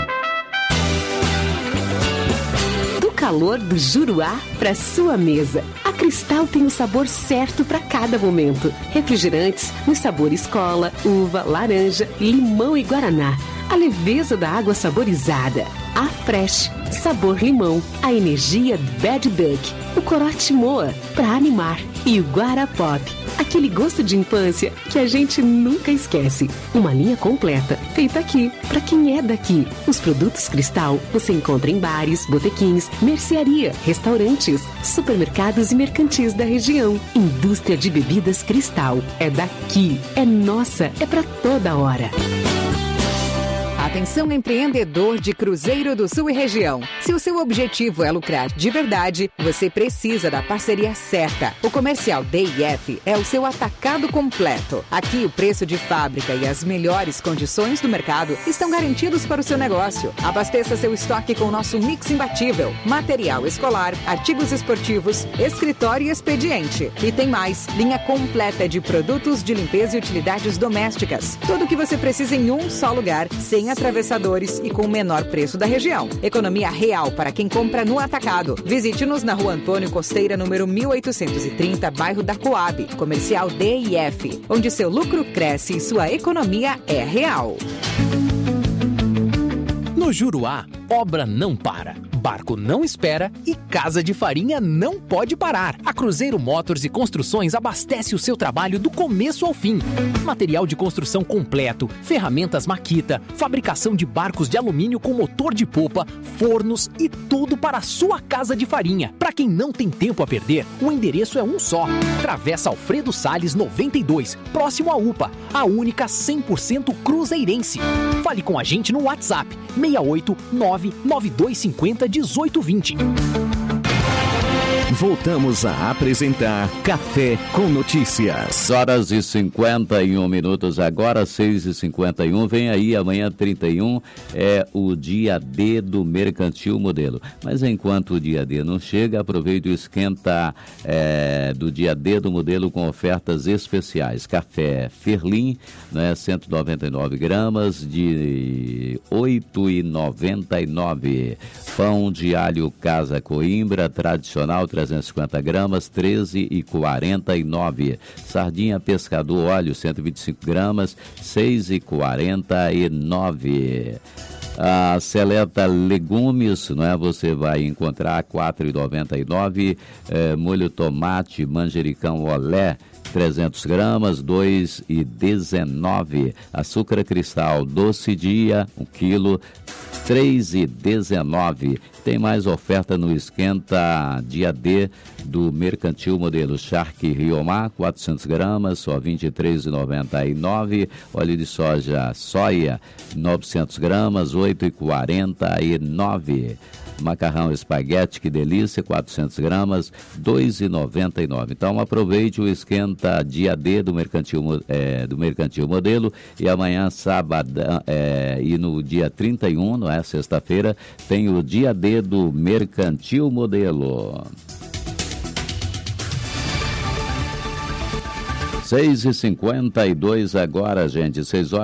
Calor do Juruá para sua mesa. A Cristal tem o sabor certo para cada momento. Refrigerantes nos sabores cola, uva, laranja, limão e guaraná. A leveza da água saborizada. A Fresh, sabor limão. A energia Bad Duck. O corote Moa, para animar. E o Guarapop, aquele gosto de infância que a gente nunca esquece. Uma linha completa, feita aqui, para quem é daqui. Os produtos Cristal você encontra em bares, botequins, mercearia, restaurantes, supermercados e mercantis da região. Indústria de bebidas Cristal. É daqui, é nossa, é para toda hora. A Atenção, empreendedor de Cruzeiro do Sul e região. Se o seu objetivo é lucrar de verdade, você precisa da parceria certa. O Comercial DIF é o seu atacado completo. Aqui o preço de fábrica e as melhores condições do mercado estão garantidos para o seu negócio. Abasteça seu estoque com o nosso mix imbatível. Material escolar, artigos esportivos, escritório e expediente. E tem mais, linha completa de produtos de limpeza e utilidades domésticas. Tudo o que você precisa em um só lugar, sem atravessadores e com o menor preço da região. Economia real para quem compra no atacado. Visite-nos na Rua Antônio Costeira, número 1830, bairro da Coab. Comercial DIF, onde seu lucro cresce e sua economia é real. No Juruá, obra não para, barco não espera e casa de farinha não pode parar. A Cruzeiro Motors e Construções abastece o seu trabalho do começo ao fim. Material de construção completo, ferramentas Makita, fabricação de barcos de alumínio com motor de popa, fornos e tudo para a sua casa de farinha. Para quem não tem tempo a perder, o endereço é um só. Travessa Alfredo Salles 92, próximo à UPA, a única 100% cruzeirense. Fale com a gente no WhatsApp 68 99250 1820. Voltamos a apresentar Café com Notícias. Horas e 51 minutos, agora 6h51. Vem aí, amanhã 31 é o dia D do Mercantil Modelo. Mas enquanto o dia D não chega, aproveite o esquenta do dia D do Modelo com ofertas especiais. Café Ferlim, né, 199 gramas de R$ 8,99. Pão de alho Casa Coimbra, tradicional, 350 gramas, R$ 13,49. Sardinha Pescador Óleo, 125 gramas, R$ 6,49. A Seleta Legumes, não é? Você vai encontrar R$ 4,99. Molho tomate manjericão olé, 300 gramas, R$ 2,19. Açúcar cristal doce dia, 1 quilo, R$ 3,19. Tem mais oferta no esquenta dia D do Mercantil Modelo. Charque Riomar, 400 gramas, só R$ 23,99. Óleo de soja soia, 900 gramas, R$ 8,49. Macarrão espaguete, que delícia, 400 gramas, R$ 2,99. Então aproveite o esquenta dia D do Mercantil Modelo. E amanhã, sábado, e no dia 31, não é? Sexta-feira, tem o dia D do Mercantil Modelo. 6h52 agora, gente,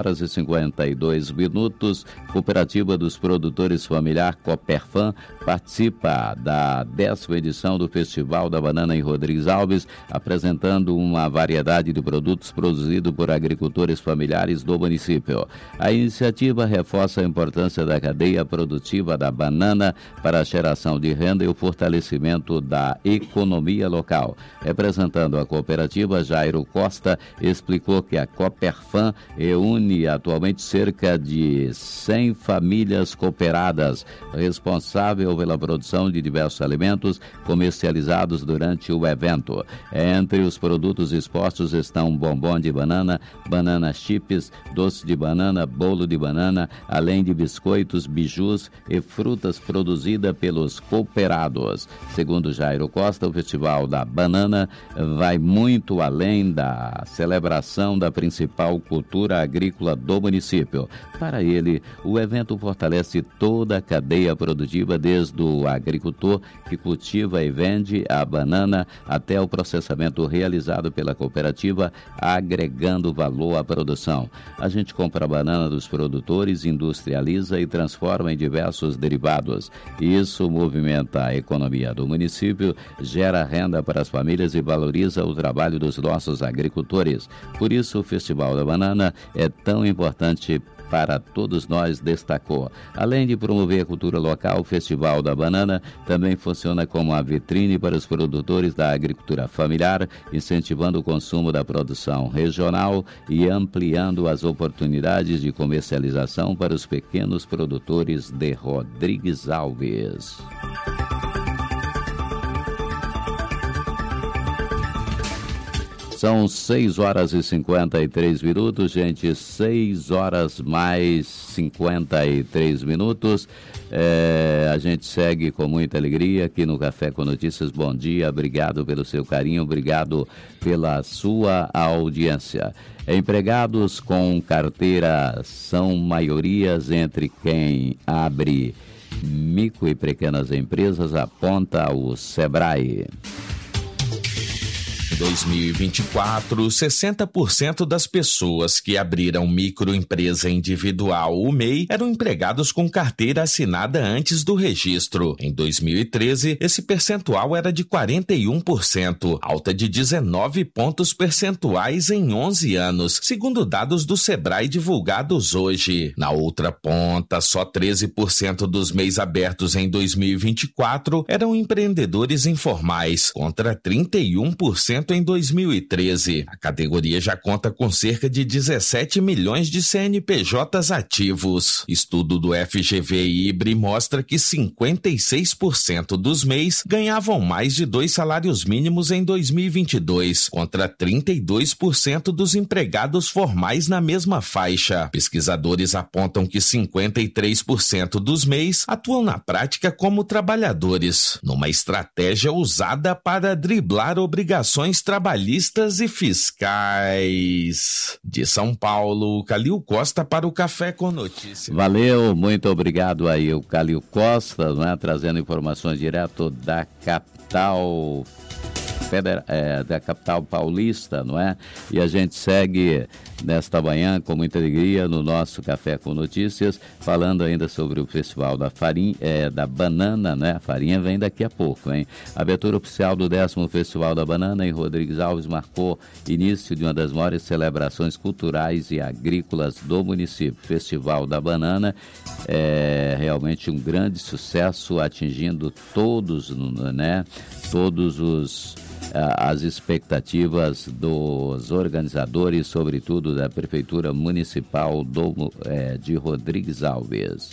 6h52. Cooperativa dos Produtores Familiar Coperfam participa da 10ª edição do Festival da Banana em Rodrigues Alves, apresentando uma variedade de produtos produzidos por agricultores familiares do município. A iniciativa reforça a importância da cadeia produtiva da banana para a geração de renda e o fortalecimento da economia local. Representando a cooperativa, Jairo Costa explicou que a Coperfam reúne atualmente cerca de 100 famílias cooperadas, responsável pela produção de diversos alimentos comercializados durante o evento. Entre os produtos expostos estão bombom de banana, banana chips, doce de banana, bolo de banana, além de biscoitos, bijus e frutas produzidas pelos cooperados. Segundo Jairo Costa, o Festival da Banana vai muito além da celebração da principal cultura agrícola do município. Para ele, o evento fortalece toda a cadeia produtiva, desde o agricultor que cultiva e vende a banana até o processamento realizado pela cooperativa, agregando valor à produção. A gente compra a banana dos produtores, industrializa e transforma em diversos derivados. Isso movimenta a economia do município, gera renda para as famílias e valoriza o trabalho dos nossos agricultores. Por isso, o Festival da Banana é tão importante para todos nós, destacou. Além de promover a cultura local, o Festival da Banana também funciona como uma vitrine para os produtores da agricultura familiar, incentivando o consumo da produção regional e ampliando as oportunidades de comercialização para os pequenos produtores de Rodrigues Alves. São 6 horas e 53 minutos, gente, 6 horas mais 53 minutos. A gente segue com muita alegria aqui no Café com Notícias. Bom dia, obrigado pelo seu carinho, obrigado pela sua audiência. Empregados com carteira são maiorias entre quem abre micro e pequenas empresas, aponta o Sebrae. Em 2024, 60% das pessoas que abriram microempresa individual, o MEI, eram empregados com carteira assinada antes do registro. Em 2013, esse percentual era de 41%, alta de 19 pontos percentuais em 11 anos, segundo dados do Sebrae divulgados hoje. Na outra ponta, só 13% dos MEIs abertos em 2024 eram empreendedores informais, contra 31% em 2013. A categoria já conta com cerca de 17 milhões de CNPJs ativos. Estudo do FGV IBRE mostra que 56% dos MEIs ganhavam mais de 2 salários mínimos em 2022, contra 32% dos empregados formais na mesma faixa. Pesquisadores apontam que 53% dos MEIs atuam na prática como trabalhadores, numa estratégia usada para driblar obrigações trabalhistas e fiscais. De São Paulo, Calil Costa para o Café com Notícias. Valeu, muito obrigado aí, o Calil Costa, né, trazendo informações direto da capital da capital paulista, não é? E a gente segue nesta manhã com muita alegria no nosso Café com Notícias, falando ainda sobre o Festival da Farinha, da Banana, né? A farinha vem daqui a pouco, hein? A abertura oficial do 10º Festival da Banana em Rodrigues Alves marcou início de uma das maiores celebrações culturais e agrícolas do município. O Festival da Banana é realmente um grande sucesso, atingindo todos, né? As expectativas dos organizadores, sobretudo da Prefeitura Municipal de Rodrigues Alves.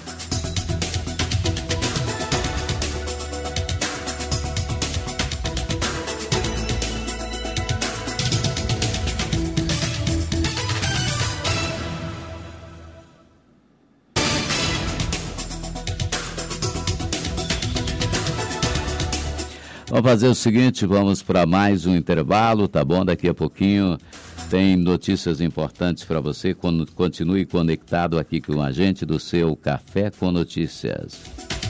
Vamos fazer o seguinte, vamos para mais um intervalo, tá bom? Daqui a pouquinho tem notícias importantes para você. Continue conectado aqui com a gente do seu Café com Notícias.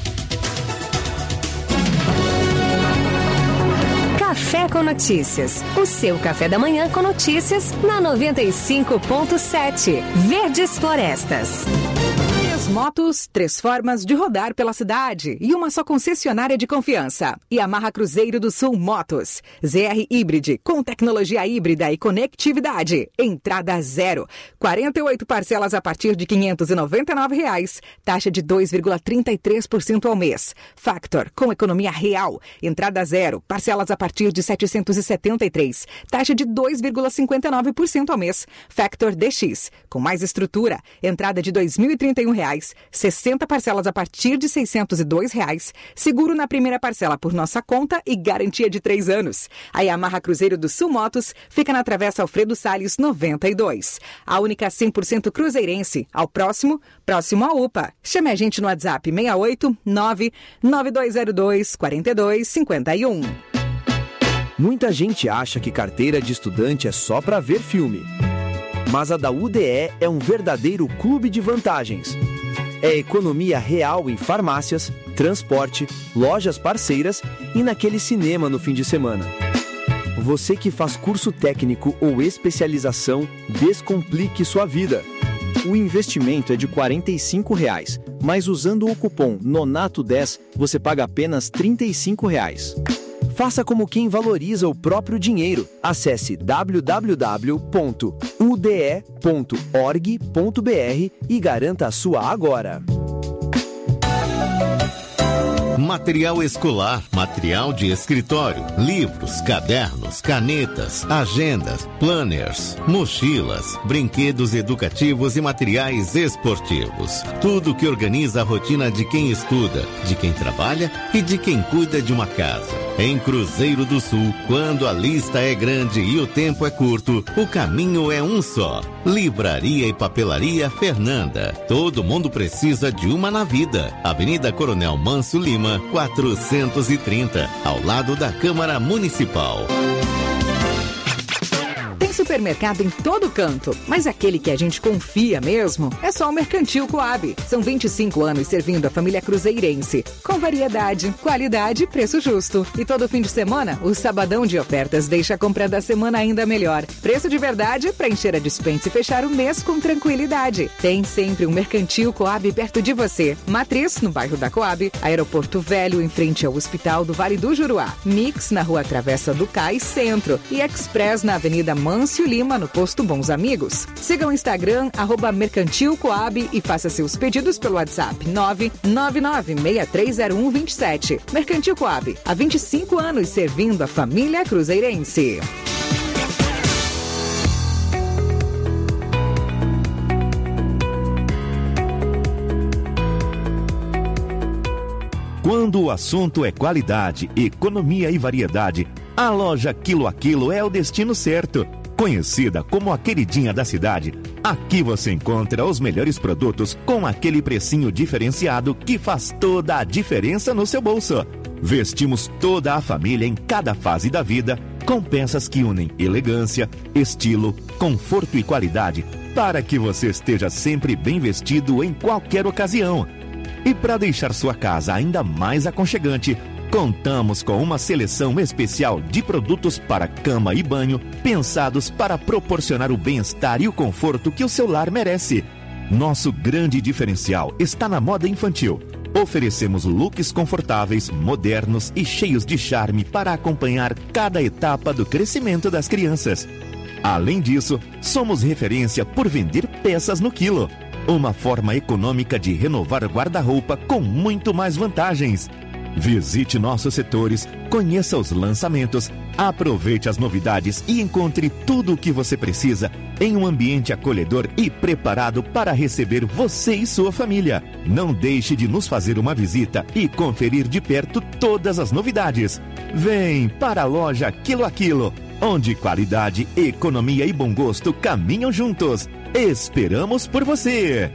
Café com Notícias, o seu café da manhã com notícias na 95.7. Verdes Florestas. Motos, 3 formas de rodar pela cidade e uma só concessionária de confiança. Yamaha Cruzeiro do Sul Motos. ZR Híbride, com tecnologia híbrida e conectividade. Entrada zero. 48 parcelas a partir de R$ 599. Taxa de 2,33% ao mês. Factor, com economia real. Entrada zero. Parcelas a partir de R$ 773. Taxa de 2,59% ao mês. Factor DX, com mais estrutura. Entrada de R$ 2.031. 60 parcelas a partir de R$ 602. Seguro na primeira parcela por nossa conta e garantia de 3 anos. A Yamaha Cruzeiro do Sul Motos fica na Travessa Alfredo Salles 92. A única 100% cruzeirense. Ao próximo à UPA. Chame a gente no WhatsApp 689-9202-4251. Muita gente acha que carteira de estudante é só para ver filme. Mas a da UDE é um verdadeiro clube de vantagens. É economia real em farmácias, transporte, lojas parceiras e naquele cinema no fim de semana. Você que faz curso técnico ou especialização, descomplique sua vida. O investimento é de R$ 45, mas usando o cupom NONATO10 você paga apenas R$ 35. Faça como quem valoriza o próprio dinheiro. Acesse www.ude.org.br e garanta a sua agora. Material escolar, material de escritório, livros, cadernos, canetas, agendas, planners, mochilas, brinquedos educativos e materiais esportivos. Tudo que organiza a rotina de quem estuda, de quem trabalha e de quem cuida de uma casa. Em Cruzeiro do Sul, quando a lista é grande e o tempo é curto, o caminho é um só. Livraria e Papelaria Fernanda. Todo mundo precisa de uma na vida. Avenida Coronel Manso Lima, 430, ao lado da Câmara Municipal. Tem supermercado em todo canto, mas aquele que a gente confia mesmo é só o Mercantil Coab. São 25 anos servindo a família cruzeirense, com variedade, qualidade e preço justo. E todo fim de semana, o sabadão de ofertas deixa a compra da semana ainda melhor. Preço de verdade para encher a despensa e fechar o mês com tranquilidade. Tem sempre um Mercantil Coab perto de você. Matriz, no bairro da Coab, Aeroporto Velho, em frente ao Hospital do Vale do Juruá. Mix, na Rua Travessa do Cais, Centro. E Express, na Avenida Mâncio Lima, no posto Bons Amigos. Siga o Instagram, @mercantilcoab e faça seus pedidos pelo WhatsApp 999630127. Mercantil Coab, há 25 anos servindo a família cruzeirense. Quando o assunto é qualidade, economia e variedade, a loja Quilo a Quilo é o destino certo. Conhecida como a queridinha da cidade, aqui você encontra os melhores produtos com aquele precinho diferenciado que faz toda a diferença no seu bolso. Vestimos toda a família em cada fase da vida com peças que unem elegância, estilo, conforto e qualidade para que você esteja sempre bem vestido em qualquer ocasião. E para deixar sua casa ainda mais aconchegante, contamos com uma seleção especial de produtos para cama e banho, pensados para proporcionar o bem-estar e o conforto que o seu lar merece. Nosso grande diferencial está na moda infantil. Oferecemos looks confortáveis, modernos e cheios de charme para acompanhar cada etapa do crescimento das crianças. Além disso, somos referência por vender peças no quilo. Uma forma econômica de renovar guarda-roupa com muito mais vantagens. Visite nossos setores, conheça os lançamentos, aproveite as novidades e encontre tudo o que você precisa em um ambiente acolhedor e preparado para receber você e sua família. Não deixe de nos fazer uma visita e conferir de perto todas as novidades. Vem para a loja Quilo a Quilo, onde qualidade, economia e bom gosto caminham juntos. Esperamos por você!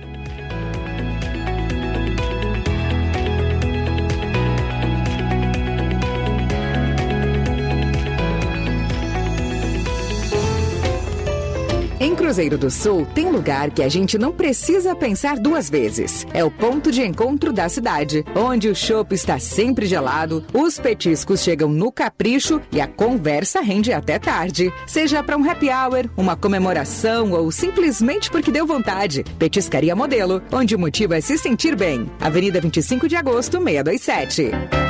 Em Cruzeiro do Sul, tem lugar que a gente não precisa pensar duas vezes. É o ponto de encontro da cidade, onde o chopp está sempre gelado, os petiscos chegam no capricho e a conversa rende até tarde. Seja para um happy hour, uma comemoração ou simplesmente porque deu vontade. Petiscaria Modelo, onde o motivo é se sentir bem. Avenida 25 de Agosto, 627.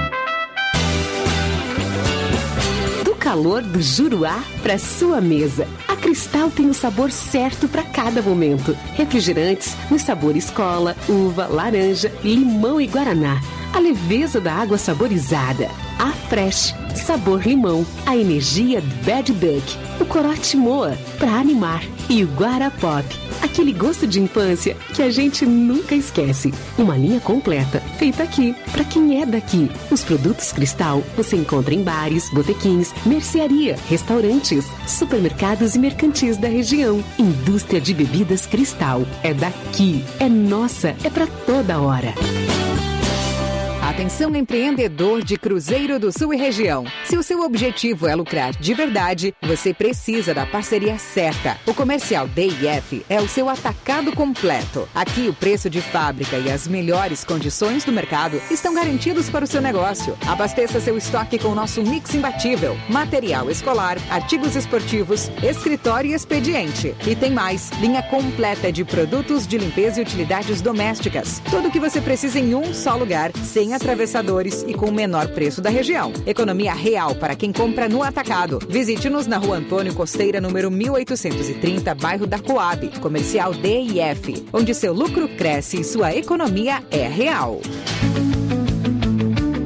Calor do Juruá para sua mesa. A Cristal tem o sabor certo para cada momento. Refrigerantes nos sabores cola, uva, laranja, limão e guaraná. A leveza da água saborizada. A Fresh, sabor limão. A energia Bad Duck. O corote Moa, para animar. E o Guarapop, aquele gosto de infância que a gente nunca esquece. Uma linha completa, feita aqui, para quem é daqui. Os produtos Cristal você encontra em bares, botequins, mercearia, restaurantes, supermercados e mercantis da região. Indústria de bebidas Cristal. É daqui, é nossa, é para toda hora. Atenção, empreendedor de Cruzeiro do Sul e região. Se o seu objetivo é lucrar de verdade, você precisa da parceria certa. O Comercial DIF é o seu atacado completo. Aqui o preço de fábrica e as melhores condições do mercado estão garantidos para o seu negócio. Abasteça seu estoque com o nosso mix imbatível. Material escolar, artigos esportivos, escritório e expediente. E tem mais, linha completa de produtos de limpeza e utilidades domésticas. Tudo o que você precisa em um só lugar, sem atravessadores e com o menor preço da região. Economia real para quem compra no atacado. Visite-nos na Rua Antônio Costeira, número 1830, bairro da Coab. Comercial DIF, onde seu lucro cresce e sua economia é real.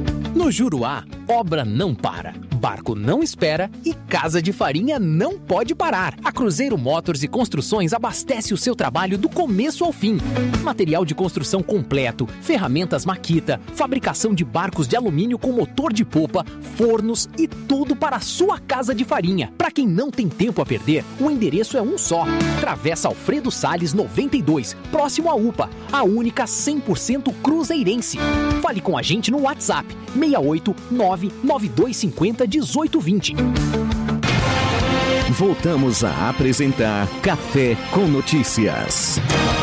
No Juruá, obra não para, barco não espera e casa de farinha não pode parar. A Cruzeiro Motors e Construções abastece o seu trabalho do começo ao fim. Material de construção completo, ferramentas Makita, fabricação de barcos de alumínio com motor de popa, fornos e tudo para a sua casa de farinha. Para quem não tem tempo a perder, o endereço é um só. Travessa Alfredo Salles 92, próximo à UPA, a única 100% cruzeirense. Fale com a gente no WhatsApp 68 99250 1820. Voltamos a apresentar Café com Notícias.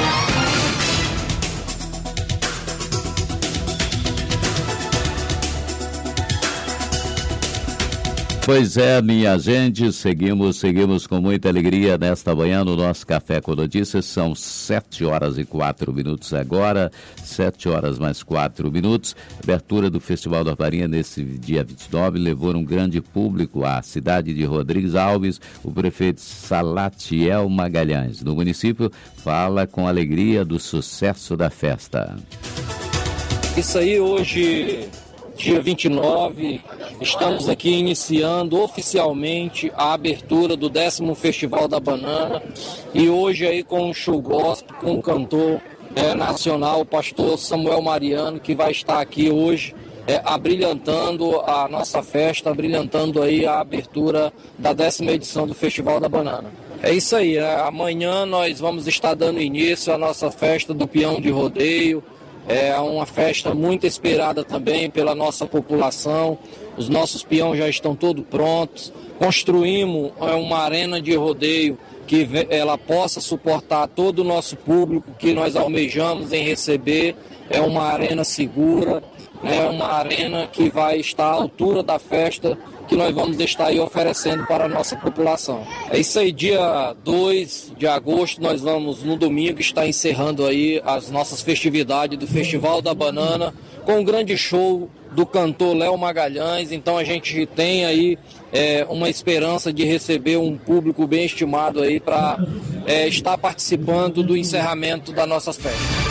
Pois é, minha gente, seguimos com muita alegria nesta manhã no nosso Café com Notícias. São 7h04 agora, 7h mais 4 minutos. Abertura do Festival da Farinha nesse dia 29 levou um grande público à cidade de Rodrigues Alves. O prefeito Salatiel Magalhães, no município, fala com alegria do sucesso da festa. Isso aí, hoje, dia 29, estamos aqui iniciando oficialmente a abertura do 10º Festival da Banana, e hoje aí com um show gospel, com o cantor nacional, o pastor Samuel Mariano, que vai estar aqui hoje abrilhantando a nossa festa, abrilhantando aí a abertura da 10ª edição do Festival da Banana. É isso aí, amanhã nós vamos estar dando início à nossa festa do Peão de Rodeio. É uma festa muito esperada também pela nossa população. Os nossos peões já estão todos prontos. Construímos uma arena de rodeio que ela possa suportar todo o nosso público que nós almejamos em receber. É uma arena segura, é uma arena que vai estar à altura da festa que nós vamos estar aí oferecendo para a nossa população. É isso aí, dia 2 de agosto, nós vamos, no domingo, estar encerrando aí as nossas festividades do Festival da Banana, com um grande show do cantor Léo Magalhães. Então a gente tem aí uma esperança de receber um público bem estimado aí para estar participando do encerramento das nossas festas.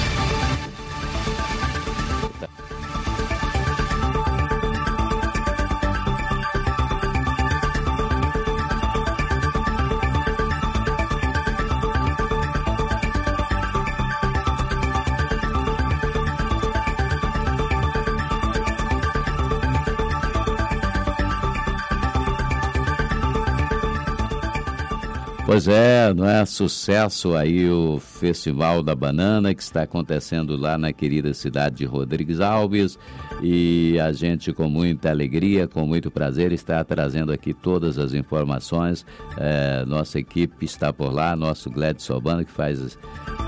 Pois é, não é? Sucesso aí o Festival da Banana, que está acontecendo lá na querida cidade de Rodrigues Alves, e a gente, com muita alegria, com muito prazer, está trazendo aqui todas as informações. Nossa equipe está por lá, nosso Gledson Albano, que faz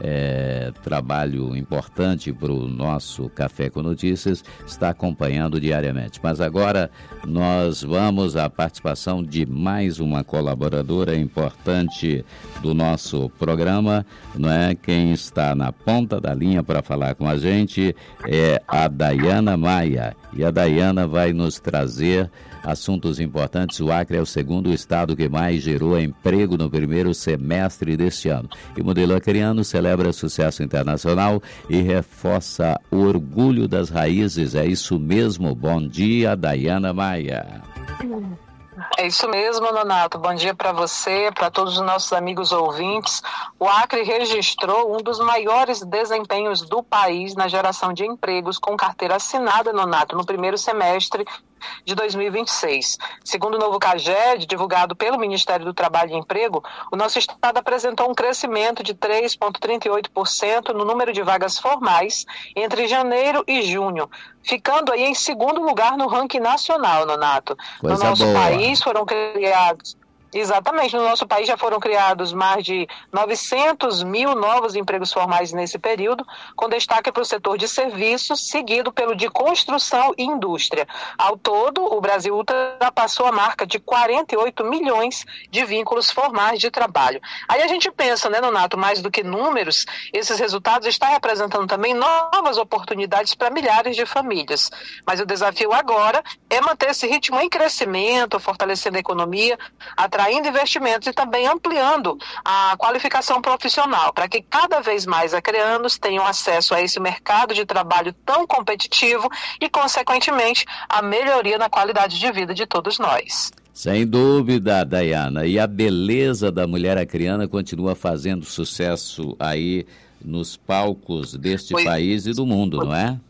trabalho importante para o nosso Café com Notícias, está acompanhando diariamente. Mas agora nós vamos à participação de mais uma colaboradora importante do nosso programa, não é? Quem está na ponta da linha para falar com a gente é a Dayana Maia, e a Dayana vai nos trazer assuntos importantes. O Acre é o segundo estado que mais gerou emprego no primeiro semestre deste ano. E o modelo acreano celebra sucesso internacional e reforça o orgulho das raízes. É isso mesmo. Bom dia, Dayana Maia. É isso mesmo, Nonato. Bom dia para você, para todos os nossos amigos ouvintes. O Acre registrou um dos maiores desempenhos do país na geração de empregos com carteira assinada, Nonato, no primeiro semestre de 2026. Segundo o novo CAGED, divulgado pelo Ministério do Trabalho e Emprego, o nosso estado apresentou um crescimento de 3,38% no número de vagas formais entre janeiro e junho, ficando aí em segundo lugar no ranking nacional, Nonato. No nosso país foram criados... Exatamente, no nosso país já foram criados mais de 900 mil novos empregos formais nesse período, com destaque para o setor de serviços, seguido pelo de construção e indústria. Ao todo, o Brasil ultrapassou a marca de 48 milhões de vínculos formais de trabalho. Aí a gente pensa, né, Nonato, mais do que números, esses resultados estão representando também novas oportunidades para milhares de famílias. Mas o desafio agora é manter esse ritmo em crescimento, fortalecendo a economia, através atraindo investimentos e também ampliando a qualificação profissional, para que cada vez mais acreanos tenham acesso a esse mercado de trabalho tão competitivo e, consequentemente, a melhoria na qualidade de vida de todos nós. Sem dúvida, Dayana. E a beleza da mulher acreana continua fazendo sucesso aí nos palcos deste país e do mundo, não é?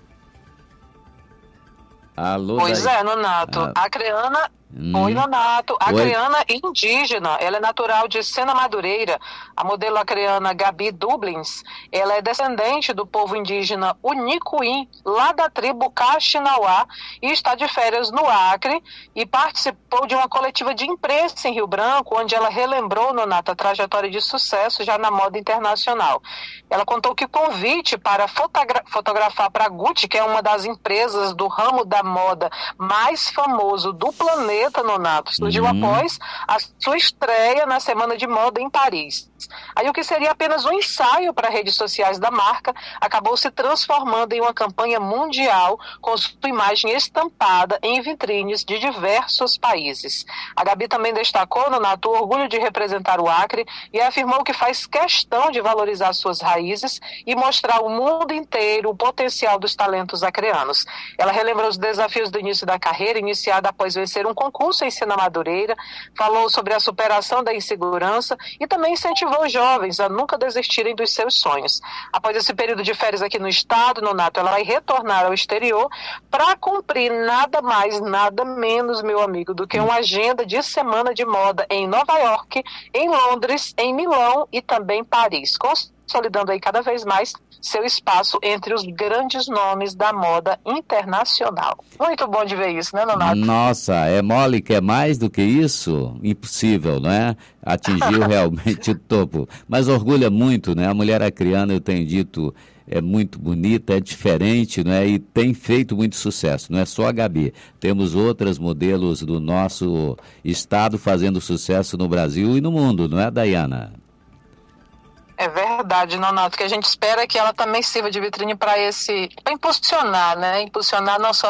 Alô, pois é, Nonato. A acreana... Oi, Nonato. A acreana indígena, ela é natural de Sena Madureira. A modelo acreana Gabi Dublins, ela é descendente do povo indígena Unicuim, lá da tribo Caxinauá, e está de férias no Acre e participou de uma coletiva de imprensa em Rio Branco, onde ela relembrou, Nonato, a trajetória de sucesso já na moda internacional. Ela contou que o convite para fotografar para a Gucci, que é uma das empresas do ramo da moda mais famoso do planeta, Nonato, surgiu após a sua estreia na Semana de Moda em Paris. Aí o que seria apenas um ensaio para redes sociais da marca acabou se transformando em uma campanha mundial com sua imagem estampada em vitrines de diversos países. A Gabi também destacou, Nonato, o orgulho de representar o Acre e afirmou que faz questão de valorizar suas raízes e mostrar ao mundo inteiro o potencial dos talentos acreanos. Ela relembrou os desafios do início da carreira, iniciada após vencer um concurso em Sena Madureira, falou sobre a superação da insegurança e também incentivou os jovens a nunca desistirem dos seus sonhos. Após esse período de férias aqui no estado, Nonato, ela vai retornar ao exterior para cumprir nada mais, nada menos, meu amigo, do que uma agenda de semana de moda em Nova York, em Londres, em Milão e também Paris, consolidando aí cada vez mais seu espaço entre os grandes nomes da moda internacional. Muito bom de ver isso, né, Nonato? Nossa, é mole que é mais do que isso? Impossível, não é? Atingiu realmente o topo. Mas orgulha muito, né? A mulher acreana, eu tenho dito, é muito bonita, é diferente, não é? E tem feito muito sucesso. Não é só a Gabi. Temos outras modelos do nosso estado fazendo sucesso no Brasil e no mundo, não é, Dayana? É verdade, Nonato, que a gente espera que ela também sirva de vitrine para impulsionar, né? Impulsionar não só